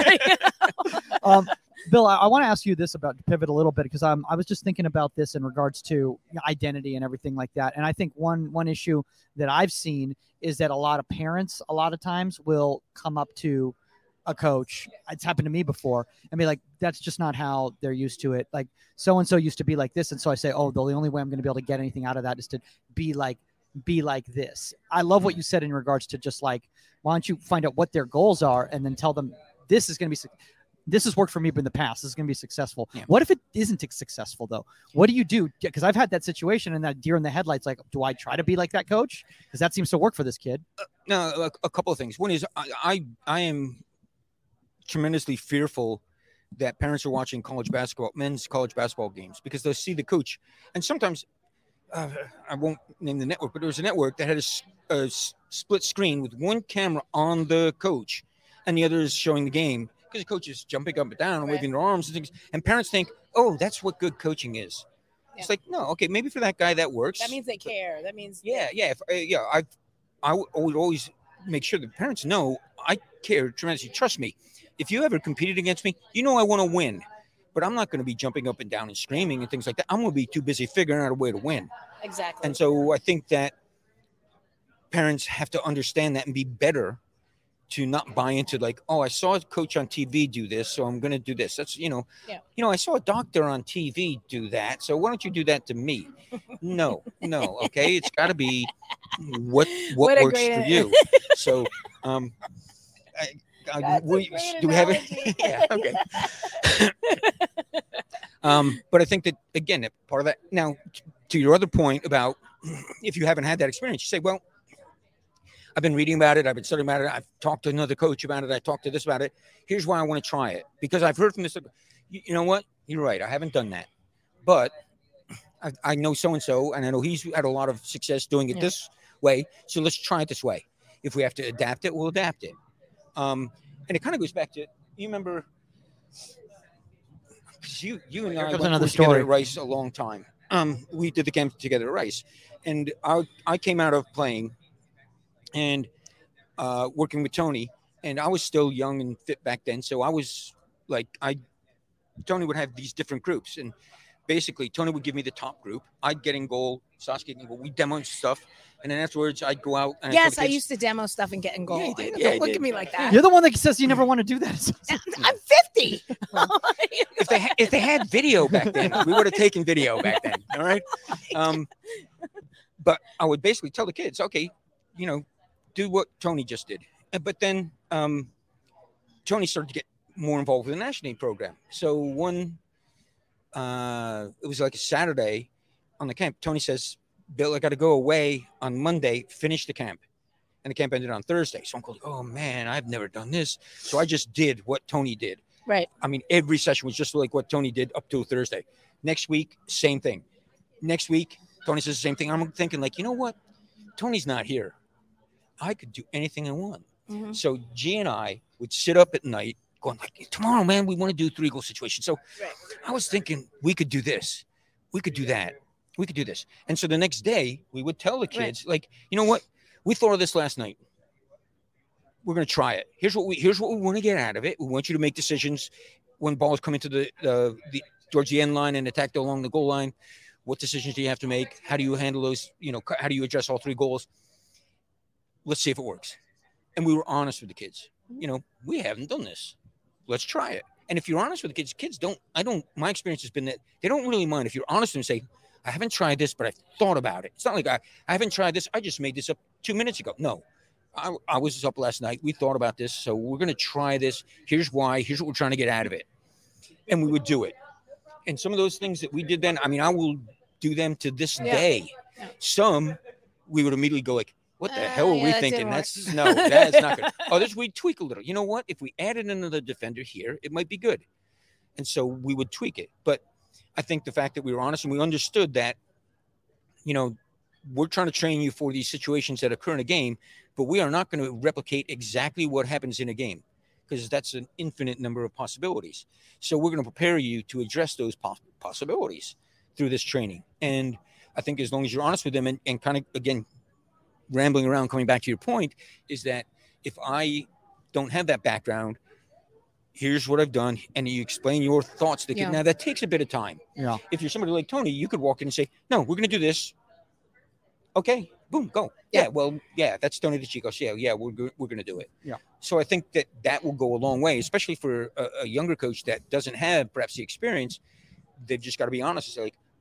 soon. um, Bill, I, I want to ask you this about to pivot a little bit because um, I was just thinking about this in regards to you know, identity and everything like that. And I think one one issue that I've seen is that a lot of parents, a lot of times, will come up to a coach. It's happened to me before, and be like, "That's just not how they're used to it." Like so and so used to be like this, and so I say, "Oh, the only way I'm going to be able to get anything out of that is to be like be like this. I love what you said in regards to just like, why don't you find out what their goals are and then tell them this is going to be, su- this has worked for me in the past. This is going to be successful. Yeah. What if it isn't successful though? What do you do? Because I've had that situation and that deer in the headlights. Like, do I try to be like that coach? Because that seems to work for this kid. No, a, a couple of things. One is I, I I am tremendously fearful that parents are watching college basketball, men's college basketball games, because they'll see the coach. And sometimes, uh, I won't name the network, but there was a network that had a, s- a s- split screen with one camera on the coach and the other is showing the game, because the coach is jumping up and down and Right. waving their arms and things. And parents think, oh, that's what good coaching is. It's Yeah. like, no, okay, maybe for that guy that works. That means they care. That means Yeah, yeah, if, uh, yeah. I, I w- would always make sure the parents know I care tremendously. Trust me, if you ever competed against me, you know I want to win, but I'm not going to be jumping up and down and screaming and things like that. I'm going to be too busy figuring out a way to win. exactly. And so I think that parents have to understand that and be better to not buy into like, oh, I saw a coach on T V do this, so I'm going to do this. That's, you know, Yeah. you know, I saw a doctor on T V do that, so why don't you do that to me? No, no, okay, it's got to be what what, What a works great- for you. So, um, I, I, That's a we, great do we have analogy. it? Yeah, okay. um, but I think that again, that part of that. Now, to your other point about if you haven't had that experience, you say, well, I've been reading about it. I've been studying about it. I've talked to another coach about it. I talked to this about it. Here's why I want to try it, because I've heard from this. You, you know what? You're right. I haven't done that, but I, I know so-and-so, and I know he's had a lot of success doing it Yeah. this way. So let's try it this way. If we have to adapt it, we'll adapt it. Um, and it kind of goes back to, you remember, 'cause you, you and Here I comes went another together story. at Rice a long time. Um, we did the camp together at Rice, and I, I came out of playing and uh, working with Tony, and I was still young and fit back then. So I was like, I, Tony would have these different groups, and basically Tony would give me the top group. I'd get in goal, Saskia in goal. We demo stuff, and then afterwards I'd go out. And I'd tell yes, the I kids- used to demo stuff and get in goal. Yeah, you did. Don't Yeah, you look did. at me like that. You're the one that says you never want to do that. I'm fifty. if they ha- if they had video back then, we would have taken video back then. All right. Um, but I would basically tell the kids, okay, you know, do what Tony just did. Uh, But then um, Tony started to get more involved with the national team program. So one, uh, it was like a Saturday on the camp. Tony says, Bill, I got to go away on Monday, finish the camp. And the camp ended on Thursday. So I'm going, oh man, I've never done this. So I just did what Tony did. Right. I mean, every session was just like what Tony did up till Thursday. Next week, same thing. Next week, Tony says the same thing. I'm thinking like, you know what? Tony's not here. I could do anything I want. Mhm. So G and I would sit up at night going like, tomorrow, man, we want to do three goal situation. So Right. I was thinking we could do this. We could do that. We could do this. And so the next day we would tell the kids like, you know what? We thought of this last night. We're going to try it. Here's what we, here's what we want to get out of it. We want you to make decisions when balls come into the, the, the towards the end line and attack along the goal line. What decisions do you have to make? How do you handle those? You know, how do you address all three goals? Let's see if it works. And we were honest with the kids. You know, we haven't done this. Let's try it. And if you're honest with the kids, kids don't, I don't, my experience has been that they don't really mind if you're honest and say, I haven't tried this, but I've thought about it. It's not like I, I haven't tried this. I just made this up two minutes ago. No, I, I was up last night. We thought about this. So we're going to try this. Here's why. Here's what we're trying to get out of it. And we would do it. And some of those things that we did then, I mean, I will do them to this Yeah. day. Yeah. Some we would immediately go like, what the Uh, hell are yeah, we that thinking? didn't work. That's no, that's not good. Oh, this we tweak a little. You know what? If we added another defender here, it might be good. And so we would tweak it. But I think the fact that we were honest and we understood that, you know, we're trying to train you for these situations that occur in a game, but we are not going to replicate exactly what happens in a game because that's an infinite number of possibilities. So we're going to prepare you to address those poss- possibilities through this training. And I think as long as you're honest with them and, and kind of, again, rambling around, coming back to your point, is that if I don't have that background, here's what I've done, and you explain your thoughts to the kid. Yeah. Now, that takes a bit of time. Yeah. If you're somebody like Tony, you could walk in and say, no, we're going to do this. Okay, boom, go. Yeah, Yeah. well, yeah, that's Tony DeChicos. Yeah, yeah, we're, go- we're going to do it. Yeah. So I think that that will go a long way, especially for a, a younger coach that doesn't have perhaps the experience. They've just got to be honest and say, like,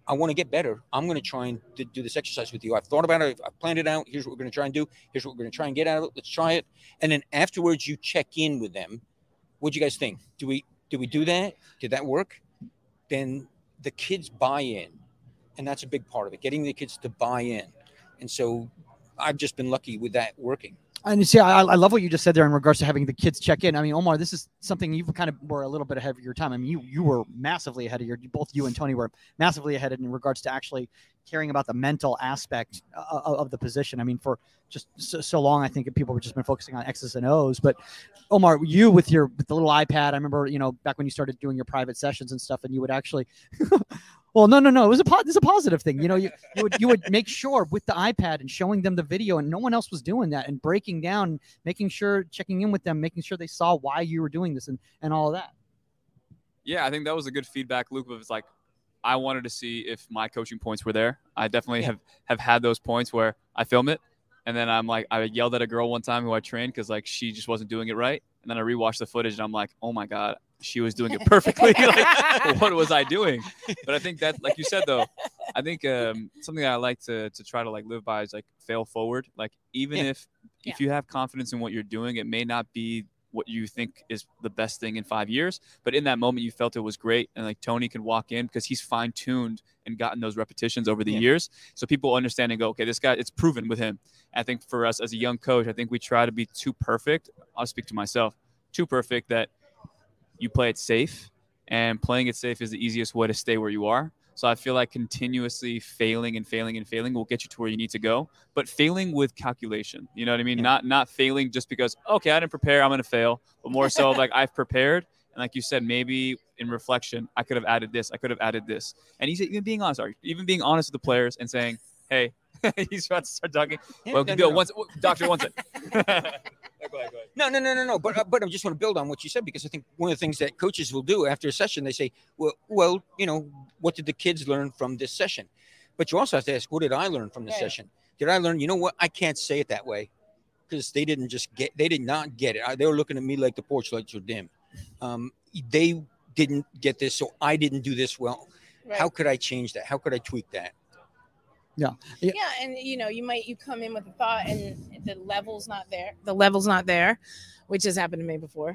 I want to get better. I'm going to try and d- do this exercise with you. I've thought about it. I've planned it out. Here's what we're going to try and do. Here's what we're going to try and get out of it. Let's try it. And then afterwards, you check in with them. What'd you guys think? Do we do we do that? Did that work? Then the kids buy in, and that's a big part of it. Getting the kids to buy in, and so I've just been lucky with that working. And you see, I, I love what you just said there in regards to having the kids check in. I mean, Omar, this is something you kind of were a little bit ahead of your time. I mean, you you were massively ahead of your, both you and Tony were massively ahead in regards to actually caring about the mental aspect of, of the position. I mean, for just so, so long, I think people have just been focusing on X's and O's. But Omar, you with your with the little iPad, I remember, you know, back when you started doing your private sessions and stuff, and you would actually. Well, no, no, no. It was a po- this is a positive thing. You know, you, you would you would make sure with the iPad and showing them the video, and no one else was doing that, and breaking down, making sure, checking in with them, making sure they saw why you were doing this, and, and all of that. Yeah, I think that was a good feedback loop. Of it's like, I wanted to see if my coaching points were there. I definitely Yeah. have have had those points where I film it, and then I'm like, I yelled at a girl one time who I trained because like she just wasn't doing it right, and then I rewatched the footage, and I'm like, oh my god, she was doing it perfectly. Like, what was I doing? But I think that, like you said, though, I think um, something that I like to to try to like live by is like fail forward. Like even Yeah. if if you have confidence in what you're doing, it may not be what you think is the best thing in five years, but in that moment you felt it was great. And like Tony can walk in because he's fine tuned and gotten those repetitions over the Yeah. years. So people understand and go, okay, this guy, it's proven with him. I think for us as a young coach, I think we try to be too perfect. I'll speak to myself, too perfect that you play it safe, and playing it safe is the easiest way to stay where you are. So I feel like continuously failing and failing and failing will get you to where you need to go, but failing with calculation, you know what I mean? Yeah. Not, not failing just because, okay, I didn't prepare, I'm going to fail, but more so like I've prepared. And like you said, maybe in reflection, I could have added this, I could have added this. And he's even being honest, sorry, even being honest with the players and saying, hey, he's about to start talking. Yeah, Well, no, Bill, no, no. once, doctor, one second. Go ahead, go ahead. No, no, no, no, no. But uh, but I just want to build on what you said, because I think one of the things that coaches will do after a session, they say, well, well, you know, what did the kids learn from this session? But you also have to ask, what did I learn from the Right. session? Did I learn? You know what? I can't say it that way, because they didn't just get. They did not get it. I- They were looking at me like the porch lights were dim. Um, they didn't get this, so I didn't do this well. Right. How could I change that? How could I tweak that? Yeah, and you know, you might you come in with a thought and the level's not there. The level's not there, which has happened to me before.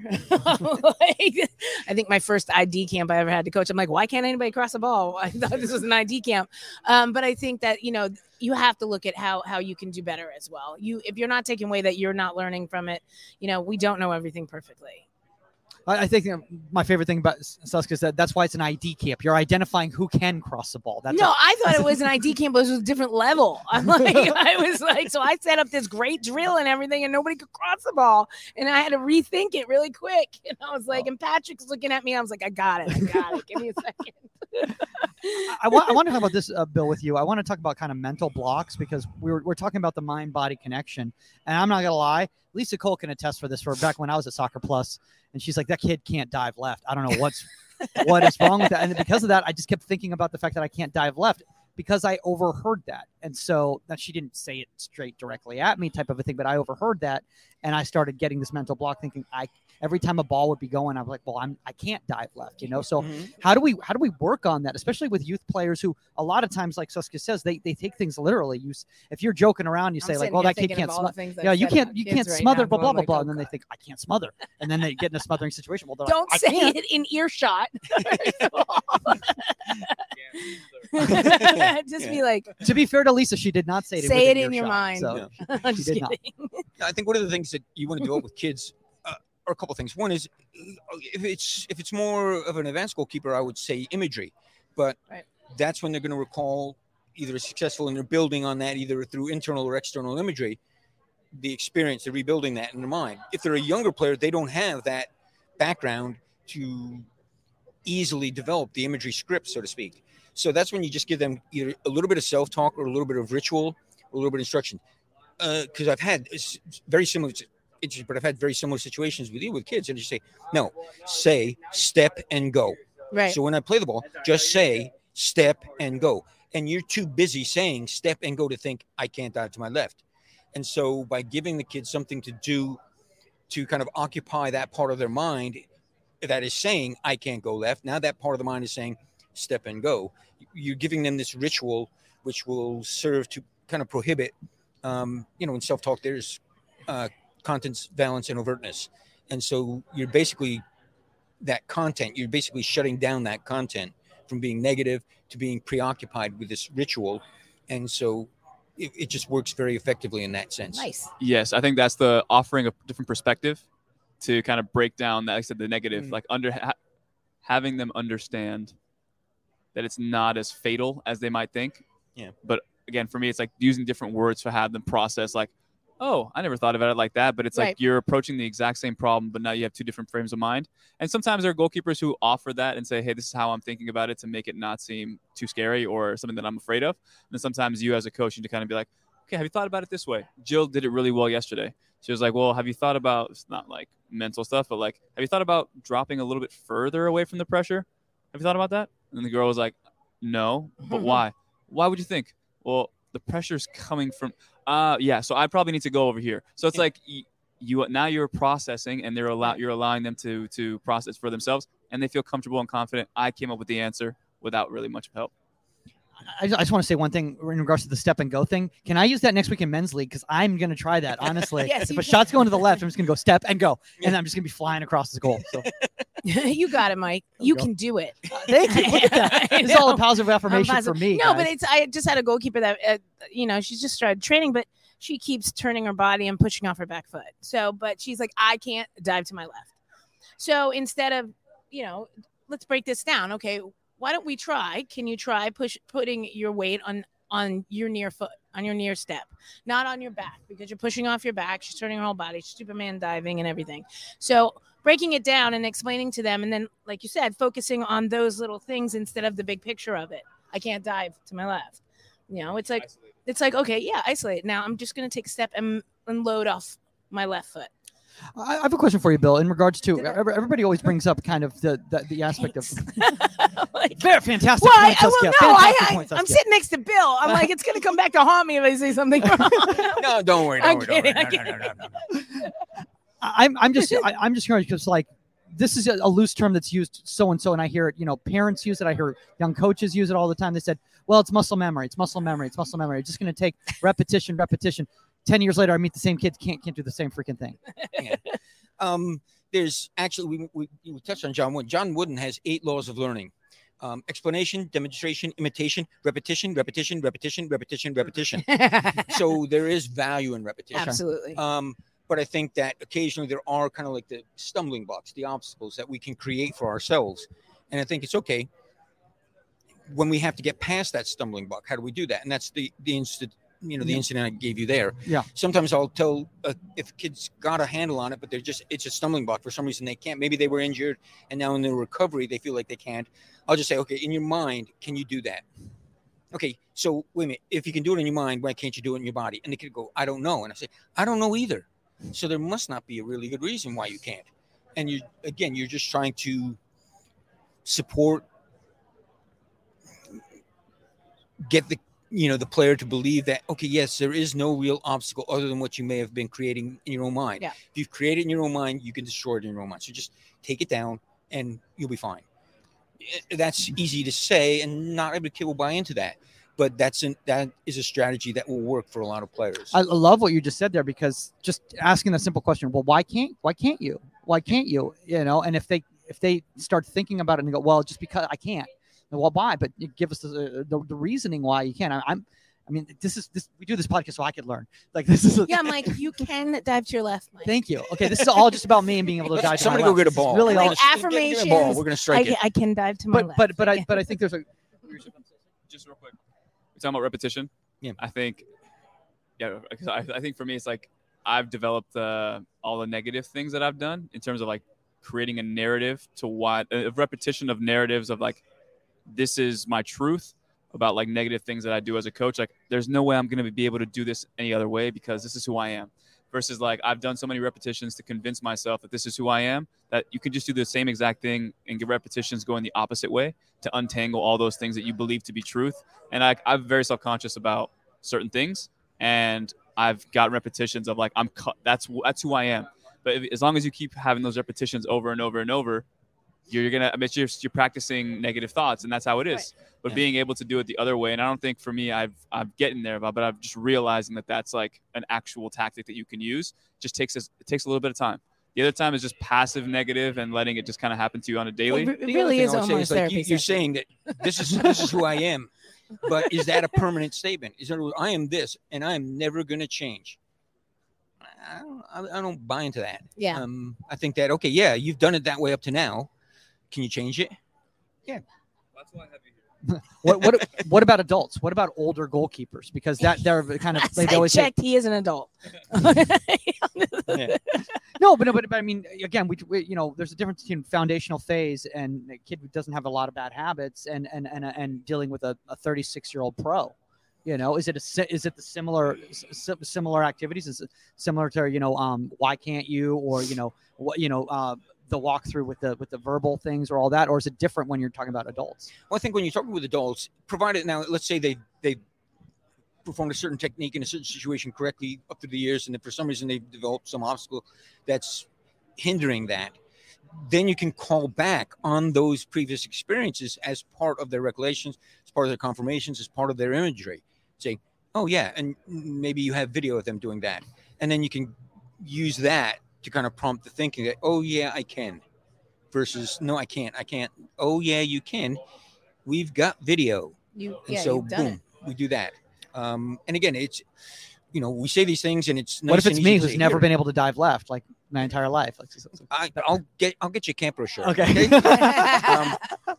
Like, I think my first I D camp I ever had to coach, I'm like, why can't anybody cross the ball? I thought this was an I D camp. Um, but I think that, you know, you have to look at how how you can do better as well. You if you're not taking away that you're not learning from it, you know, we don't know everything perfectly. I, I think uh, my favorite thing about Saskia is that that's why it's an I D camp. You're identifying who can cross the ball. That's no, a- I thought it was an I D camp, but it was a different level. I'm like, I was like, so I set up this great drill and everything, and nobody could cross the ball, and I had to rethink it really quick. And I was like, and Patrick's looking at me. I was like, I got it, I got it. Give me a second. I, I want I want to talk about this, uh, Bill, with you. I want to talk about kind of mental blocks, because we were we're talking about the mind body connection, and I'm not gonna lie, Lisa Cole can attest for this. For back when I was at Soccer Plus, and she's like, that kid can't dive left. I don't know what's what is wrong with that, and because of that, I just kept thinking about the fact that I can't dive left because I overheard that, and so that she didn't say it straight directly at me, type of a thing, but I overheard that, and I started getting this mental block, thinking I every time a ball would be going, I was like, well, I'm I can't dive left, you know, so. Mhm. How do we how do we work on that, especially with youth players who a lot of times, like Saskia says, they, they take things literally. You s- if you're joking around, you I'm say like, sitting well, here that kid thinking can't of all smother. the things I've Yeah, you said can't about you kids can't right smother, now, blah so blah I'm blah like, blah, oh, and then they God. think I can't smother, and then they get in a smothering situation. Well, they're Don't like, say I can't. it in earshot. Just Yeah. be like, To be fair to Lisa, she did not say it. Say within it in your earshot, mind. So I'm she just did not. kidding. I think one of the things that you want to develop with kids uh, are a couple of things. One is uh, if it's if it's more of an advanced goalkeeper, I would say imagery, but Right. that's when they're going to recall either successful and they're building on that either through internal or external imagery, the experience, they're rebuilding that in their mind. If they're a younger player, they don't have that background to easily develop the imagery script, so to speak. So that's when you just give them either a little bit of self-talk or a little bit of ritual or a little bit of instruction. Because uh, I've had s- very similar, but I've had very similar situations with you with kids, and you say, no, say, step, and go. Right. So when I play the ball, just say, step, and go. And you're too busy saying step and go to think, I can't dive to my left. And so by giving the kids something to do to kind of occupy that part of their mind that is saying, I can't go left, now that part of the mind is saying, step and go. you're giving them this ritual, which will serve to kind of prohibit, um, you know, in self-talk, there's uh, contents, valence, and overtness. And so you're basically that content, you're basically shutting down that content from being negative to being preoccupied with this ritual. And so it, it just works very effectively in that sense. Nice. Yes, I think that's the offering a different perspective to kind of break down, like I said, the negative, Mm. like under ha- having them understand that it's not as fatal as they might think. Yeah. But again, for me, it's like using different words to have them process like, oh, I never thought about it like that. But it's Right. like you're approaching the exact same problem, but now you have two different frames of mind. And sometimes there are goalkeepers who offer that and say, hey, this is how I'm thinking about it to make it not seem too scary or something that I'm afraid of. And then sometimes you as a coach need to kind of be like, okay, have you thought about it this way? Jill did it really well yesterday. She was like, well, have you thought about, it's not like mental stuff, but like, have you thought about dropping a little bit further away from the pressure? Have you thought about that? And the girl was like, no, but why? Why would you think? Well, the pressure's coming from, uh, yeah, so I probably need to go over here. So it's Yeah. like you, you now you're processing and they're allow, you're allowing them to to process for themselves and they feel comfortable and confident. I came up with the answer without really much help. I, I just want to say one thing in regards to the step and go thing. Can I use that next week in men's league? Because I'm going to try that, honestly. Yes, if you a shot's going to the left, I'm just going to go step and go. And I'm just going to be flying across the goal. So You got it, Mike. There we You go. can do it. thank you. Look at that. I It's all a know. positive affirmation I'm for me. No, guys. but it's I just had a goalkeeper that uh, you know she's just started training, but she keeps turning her body and pushing off her back foot. So, but she's like, I can't dive to my left. So instead of, you know, let's break this down. Okay, why don't we try? Can you try push putting your weight on on your near foot, on your near step, not on your back, because you're pushing off your back. She's turning her whole body, she's Superman diving and everything. So breaking it down and explaining to them, and then, like you said, focusing on those little things instead of the big picture of it. I can't dive to my left. You know, it's like it's like okay, yeah, isolate. Now I'm just gonna take a step and, and load off my left foot. I I have a question for you, Bill, in regards to Did I- every- everybody always brings up kind of the the, the aspect of Like, very fantastic well, I, points, I, well, Saskia. no, I, Fantastic I, points, I'm Saskia. sitting next to Bill. I'm like, it's gonna come back to haunt me if I say something wrong. No, don't worry. I'm Don't worry. kidding, Don't I'm worry. No, no, no, no, no. I'm I'm just I, I'm just curious because like this is a, a loose term that's used so and so, and I hear it. You know, parents use it. I hear young coaches use it all the time. They said, "Well, it's muscle memory. It's muscle memory. It's muscle memory. It's just going to take repetition, repetition." Ten years later, I meet the same kids, can't can't do the same freaking thing. Um, there's actually, we, we, we touched on John Wooden. John Wooden has eight laws of learning. Um, explanation, demonstration, imitation, repetition, repetition, repetition, repetition, repetition. So there is value in repetition. Absolutely. Um, but I think that occasionally there are kind of like the stumbling blocks, the obstacles that we can create for ourselves. And I think it's okay when we have to get past that stumbling block. How do we do that? And that's the, the instant, you know, the Yeah. incident I gave you there. Yeah. Sometimes I'll tell uh, if kids got a handle on it, but they're just, it's a stumbling block for some reason. They can't, maybe they were injured and now in their recovery, they feel like they can't. I'll just say, okay, in your mind, can you do that? Okay. So wait a minute. If you can do it in your mind, why can't you do it in your body? And they could go, I don't know. And I say, I don't know either. So there must not be a really good reason why you can't. And you, again, you're just trying to support, get the, you know, the player to believe that, okay, yes, there is no real obstacle other than what you may have been creating in your own mind. Yeah. If you've created in your own mind, you can destroy it in your own mind. So just take it down and you'll be fine. Eh, That's easy to say, and not every kid will buy into that. But that's an, that is a strategy that will work for a lot of players. I love what you just said there because just asking the simple question, well, why can't why can't you? Why can't you? You know, and if they if they start thinking about it and go, well, just because I can't. Well, why? But you give us the, the, the reasoning why you can't. I, I'm, I mean, this is this. We do this podcast so I could learn. Like this is. A, Yeah, I'm like, you can dive to your left, Mike. Thank you. Okay, this is all just about me and being able to Let's- dive. to somebody my go left. get a This is ball. Really, Like all. Like Give me a ball. affirmations. We're going to I strike can, it. I can dive to my But left. but but I Yeah. but I think there's a. Just real quick, we're talking about repetition. Yeah. I think, yeah, because I, I think for me, it's like I've developed uh, all the negative things that I've done in terms of like creating a narrative to what a repetition of narratives of like, this is my truth about like negative things that I do as a coach. Like, there's no way I'm going to be able to do this any other way because this is who I am. Versus like I've done so many repetitions to convince myself that this is who I am, that you can just do the same exact thing and get repetitions going the opposite way to untangle all those things that you believe to be truth. And I, I'm very self-conscious about certain things, and I've got repetitions of like I'm cu- that's that's who I am. But if, as long as you keep having those repetitions over and over and over, You're, you're gonna, I mean, you're, you're practicing negative thoughts, and that's how it is. Right. But Yeah. being able to do it the other way, and I don't think for me, I've I'm getting there, but I'm just realizing that that's like an actual tactic that you can use. Just takes us, it takes a little bit of time. The other time is just passive negative and letting it just kind of happen to you on a daily. Well, it The other really thing is I would say almost like, therapy. you, you're session. saying that this is this is who I am, but is that a permanent statement? Is that I am this and I am never going to change? I don't, I, I don't buy into that. Yeah. Um, I think that okay, yeah, you've done it that way up to now. Can you change it? That's why I have you here. What what what about adults? What about older goalkeepers? Because that they're kind of As they I always say, checked, he is an adult. Yeah. no, but, no, but but I mean, again, we, we you know, there's a difference between foundational phase and a kid who doesn't have a lot of bad habits and and and, and dealing with a thirty-six year old pro. You know, is it a si- is it the similar si- similar activities? Is it similar to you know, um, why can't you or you know what you know uh, the walkthrough with the with the verbal things or all that, or is it different when you're talking about adults? Well, I think when you're talking with adults, provided now, let's say they they performed a certain technique in a certain situation correctly up through the years, and if for some reason they've developed some obstacle that's hindering that, then you can call back on those previous experiences as part of their recollections, as part of their confirmations, as part of their imagery. Say, oh yeah, and maybe you have video of them doing that, and then you can use that to kind of prompt the thinking that, oh yeah, I can, versus no, I can't, I can't. Oh yeah, you can. We've got video, You, and yeah, so you've done boom, it. we do that. Um, and again, it's you know we say these things, and it's nice What if and it's easy me to who's say, never "Here, been able to dive left like my entire life? Like, I, I'll get I'll get you a Campro shirt. okay. Um,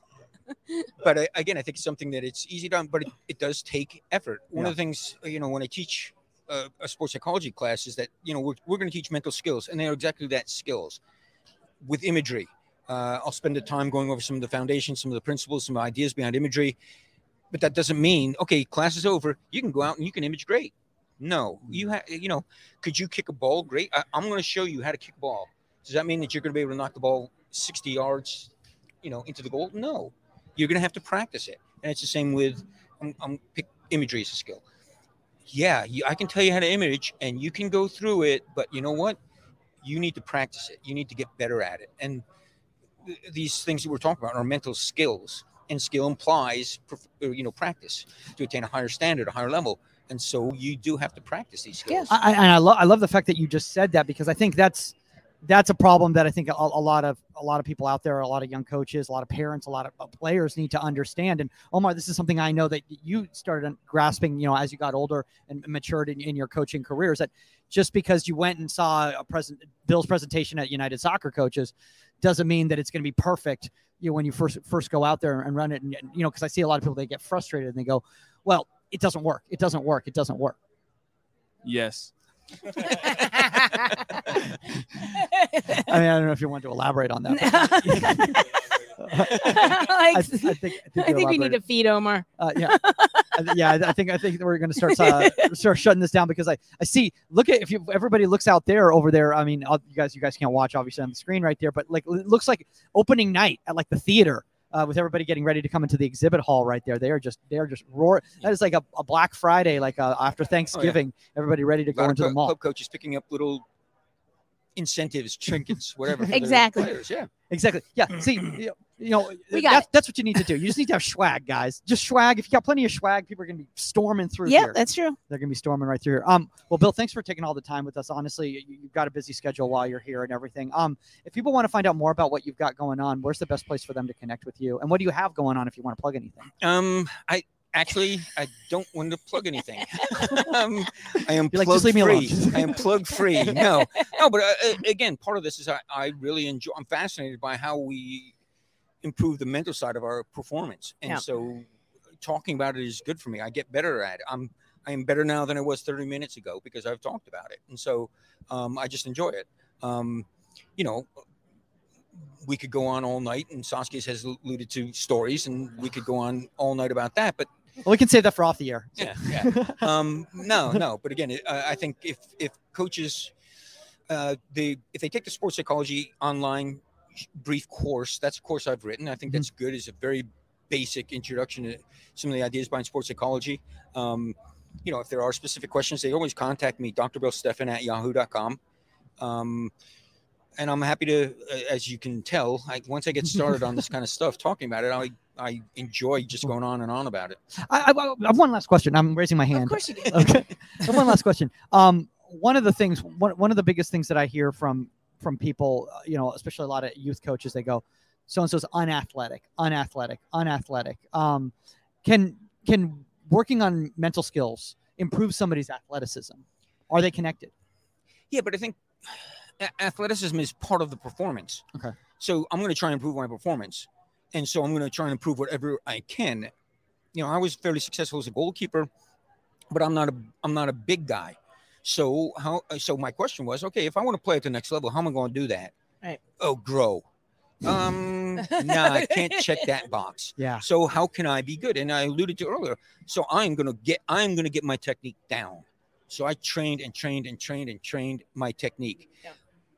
but I, again, I think it's something that it's easy done, but it, it does take effort. One Yeah. of the things, you know, when I teach uh, a sports psychology class is that, you know, we're, we're going to teach mental skills, and they are exactly that, skills with imagery. Uh, I'll spend the time going over some of the foundations, some of the principles, some ideas behind imagery, but that doesn't mean, okay, class is over, you can go out and you can image great. No, you have, you know, could you kick a ball? Great. I, I'm going to show you how to kick a ball. Does that mean that you're going to be able to knock the ball sixty yards, you know, into the goal? No, you're going to have to practice it. And it's the same with, I'm, I'm pick imagery as a skill. Yeah, you, I can tell you how to image and you can go through it, but you know what? You need to practice it. You need to get better at it. And th- these things that we're talking about are mental skills, and skill implies, prof- uh, you know, practice to attain a higher standard, a higher level. And so you do have to practice these skills. I, I- and I love I love the fact that you just said that, because I think that's that's a problem that I think a, a lot of a lot of people out there, a lot of young coaches, a lot of parents, a lot of uh, players need to understand. And Omar, this is something I know that you started grasping, you know, as you got older and matured in, in your coaching careers. That just because you went and saw a present Bill's presentation at United Soccer Coaches doesn't mean that it's going to be perfect. You know, when you first first go out there and run it, and you know, because I see a lot of people, they get frustrated and they go, "Well, it doesn't work. It doesn't work. It doesn't work." Yes. I mean, I don't know if you want to elaborate on that. I, I think I think, I think we need elaborated. to feed Omar. Uh, yeah, I th- yeah. I think I think we're going to start uh, start shutting this down, because I, I see. Look at if you everybody looks out there over there. I mean, uh, you guys you guys can't watch obviously on the screen right there, but like it looks like opening night at like the theater. Uh, with everybody getting ready to come into the exhibit hall right there, they are just they are just roar. That is like a, a Black Friday, like uh, after Thanksgiving. Everybody ready to A go lot into of the cl- mall. club coaches picking up little incentives, trinkets, whatever. for their Exactly. players, yeah. Exactly. Yeah. See, you know, you know We got that's, it. that's what you need to do. You just need to have swag, guys. Just swag. If you got plenty of swag, people are going to be storming through Yeah, here. that's true. They're going to be storming right through here. Um, well, Bill, thanks for taking all the time with us. Honestly, you, you've got a busy schedule while you're here and everything. Um, if people want to find out more about what you've got going on, where's the best place for them to connect with you? And what do you have going on if you want to plug anything? Um, I actually I don't want to plug anything. um, I am You're like, plug just leave me free. alone. I am plug free. No, no, but uh, uh, again, part of this is I, I really enjoy. I'm fascinated by how we improve the mental side of our performance, and Yeah. so talking about it is good for me. I get better at it. I'm I am better now than I was thirty minutes ago because I've talked about it, and so um, I just enjoy it. Um, you know. We could go on all night, and Saskia has alluded to stories, and we could go on all night about that. But Well, we can save that for off the air. yeah, yeah. um, no, no. But again, it, uh, I think if if coaches, uh, they if they take the sports psychology online brief course, that's a course I've written. I think that's good. It's a very basic introduction to some of the ideas behind sports psychology. Um, you know, if there are specific questions, they always contact me, D R Bill Stephan at yahoo dot com. Um, and I'm happy to, uh, as you can tell, I, once I get started on this kind of stuff, talking about it, I I enjoy just going on and on about it. I, I, I have one last question. I'm raising my hand. Of course you do. Okay. I have one last question. Um, one of the things, one, one of the biggest things that I hear from from people, uh, you know, especially a lot of youth coaches, they go, so and so's unathletic, unathletic, unathletic. Um, can can working on mental skills improve somebody's athleticism? Are they connected? Yeah, but I think a- athleticism is part of the performance. Okay. So I'm going to try and improve my performance, and so I'm going to try and improve whatever I can. You know, I was fairly successful as a goalkeeper, but I'm not a I'm not a big guy. So how? So my question was, okay, if I want to play at the next level, how am I going to do that? Right. Oh, grow. Um, nah, I can't check that box. Yeah. So how can I be good? And I alluded to earlier. So I'm gonna get I'm gonna get my technique down. So I trained and trained and trained and trained my technique. Yeah.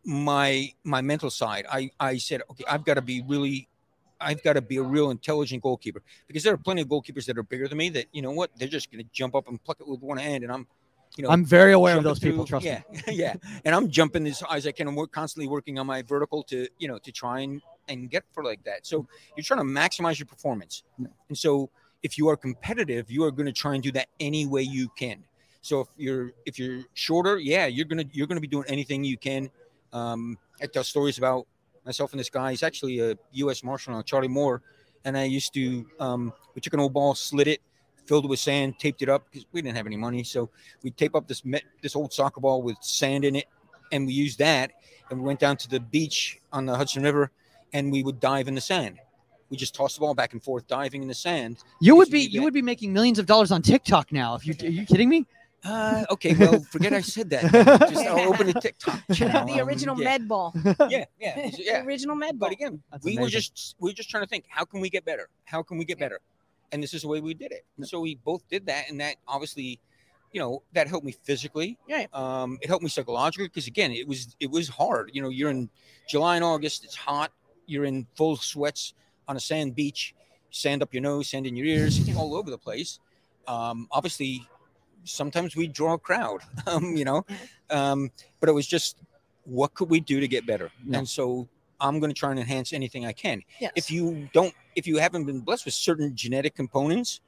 My my mental side. I I said, okay, I've got to be really. I've got to be a real intelligent goalkeeper, because there are plenty of goalkeepers that are bigger than me that, you know what, they're just going to jump up and pluck it with one hand. And I'm, you know, I'm very aware of jumping those people. through- Trust yeah, me. yeah. And I'm jumping as high as I can. I'm work, constantly working on my vertical to, you know, to try and, and get for like that. So you're trying to maximize your performance. Yeah. And so if you are competitive, you are going to try and do that any way you can. So if you're, if you're shorter, yeah, you're going to, you're going to be doing anything you can. Um, I tell stories about myself and this guy. He's actually a U S Marshal now, Charlie Moore. And I used to, um, we took an old ball, slid it, filled it with sand, taped it up, because we didn't have any money. So we tape up this met, this old soccer ball with sand in it, and we used that. And we went down to the beach on the Hudson River, and we would dive in the sand. We just tossed the ball back and forth, diving in the sand. You would Because be we did you that. would be making millions of dollars on TikTok now. If you are you kidding me? Uh, okay, well, forget I said that. Just I'll open a TikTok channel. The Um, original yeah. med ball. Yeah, yeah, yeah. The original med ball. But again, That's we were amazing. just we were just trying to think, how can we get better? How can we get better? And this is the way we did it. And so we both did that, and that obviously, you know, that helped me physically. Right. Um, it helped me psychologically, because again, it was it was hard. You know, you're in July and August. It's hot. You're in full sweats on a sand beach. Sand up your nose, sand in your ears, all over the place. Um, obviously, sometimes we draw a crowd. Um, you know, um, but it was just, what could we do to get better? Yeah. And so I'm going to try and enhance anything I can. Yes. If you don't, if you haven't been blessed with certain genetic components,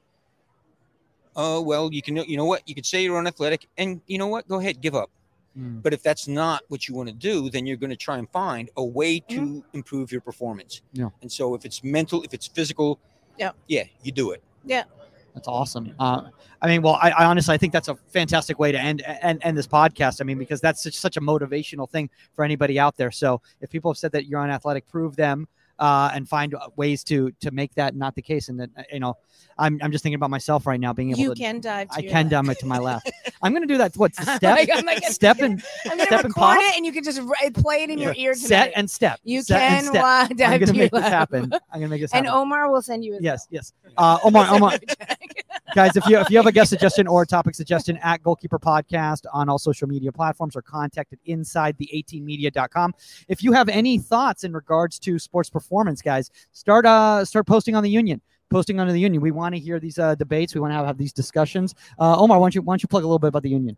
oh, uh, well, you can, you know what, you could say you're unathletic, and you know what, go ahead, give up. Mm. But if that's not what you want to do, then you're going to try and find a way to Mm-hmm. improve your performance. Yeah. And so if it's mental, if it's physical, Yeah. yeah, you do it. Yeah. That's awesome. Uh, I mean, well, I, I honestly, I think that's a fantastic way to end, end end this podcast. I mean, because that's such, such a motivational thing for anybody out there. So if people have said that you're unathletic, prove them uh, and find ways to to make that not the case. And that, you know, I'm I'm just thinking about myself right now, being able You to. can dive. To I your can left. dive to my left. I'm going to do that. What step? Like, I'm like, step and I'm gonna step and record pop. it, and you can just ri- play it in your ear tonight. set and step. You set and can step. wa- I'm dive going to to your make this left. happen. I'm going to make this And happen. Omar will send you. His Yes, yes. Uh, Omar, Omar, guys, if you if you have a guest suggestion or a topic suggestion, at Goalkeeper Podcast on all social media platforms, or contact at inside the eighteen media dot com. If you have any thoughts in regards to sports performance, guys, start uh start posting on the Union. Posting on the Union. We want to hear these uh, debates. We want to have, have these discussions. Uh, Omar, why don't you why don't you plug a little bit about the Union?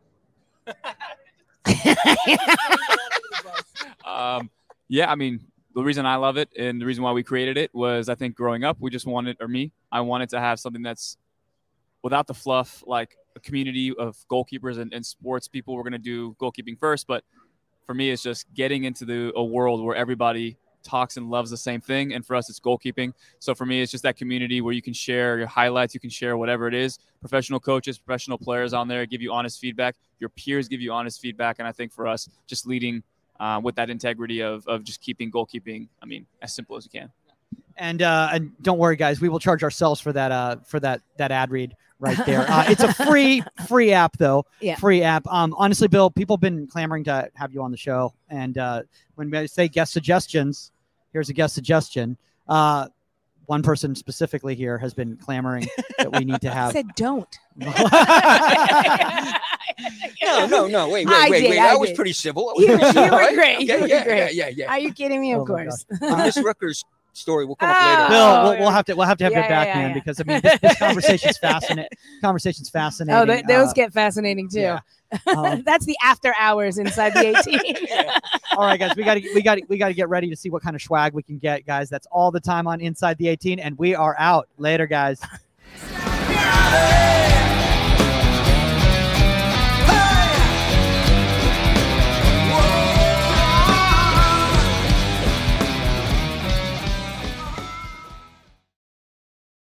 um, yeah, I mean, the reason I love it and the reason why we created it was, I think growing up, we just wanted, or me, I wanted to have something that's without the fluff, like a community of goalkeepers and, and sports people. We're going to do goalkeeping first, but for me, it's just getting into the a world where everybody talks and loves the same thing. And for us, it's goalkeeping. So for me, it's just that community where you can share your highlights, you can share whatever it is. Professional coaches, professional players on there give you honest feedback. Your peers give you honest feedback. And I think for us, just leading uh, with that integrity of, of just keeping goalkeeping, I mean, as simple as you can. And uh, and don't worry, guys, we will charge ourselves for that uh for that that ad read right there. Uh, it's a free free app though. Yeah. Free app. Um, honestly, Bill, people have been clamoring to have you on the show, and uh, when we say guest suggestions, here's a guest suggestion. Uh, one person specifically here has been clamoring that we need to I have. said don't. No, no, no. Wait, wait, I wait, did, wait. I I was did. pretty civil. I was You- pretty you civil, were right? great, you Yeah, were yeah, great. yeah, yeah, yeah. Are you kidding me? Of Oh my course. And Miss Rutgers story will come up Oh. later. Bill, we'll, yeah. we'll have to we'll have to have Yeah, you back, yeah, man, yeah. because I mean this, this conversation's fascinating. Conversation's fascinating. Oh, th- those Uh, get fascinating too. yeah. Um, That's the after hours inside the eighteen. all right, guys, we got to we got we got to get ready to see what kind of swag we can get, guys. That's all the time on Inside the eighteen, and we are out. Later, guys. Yeah.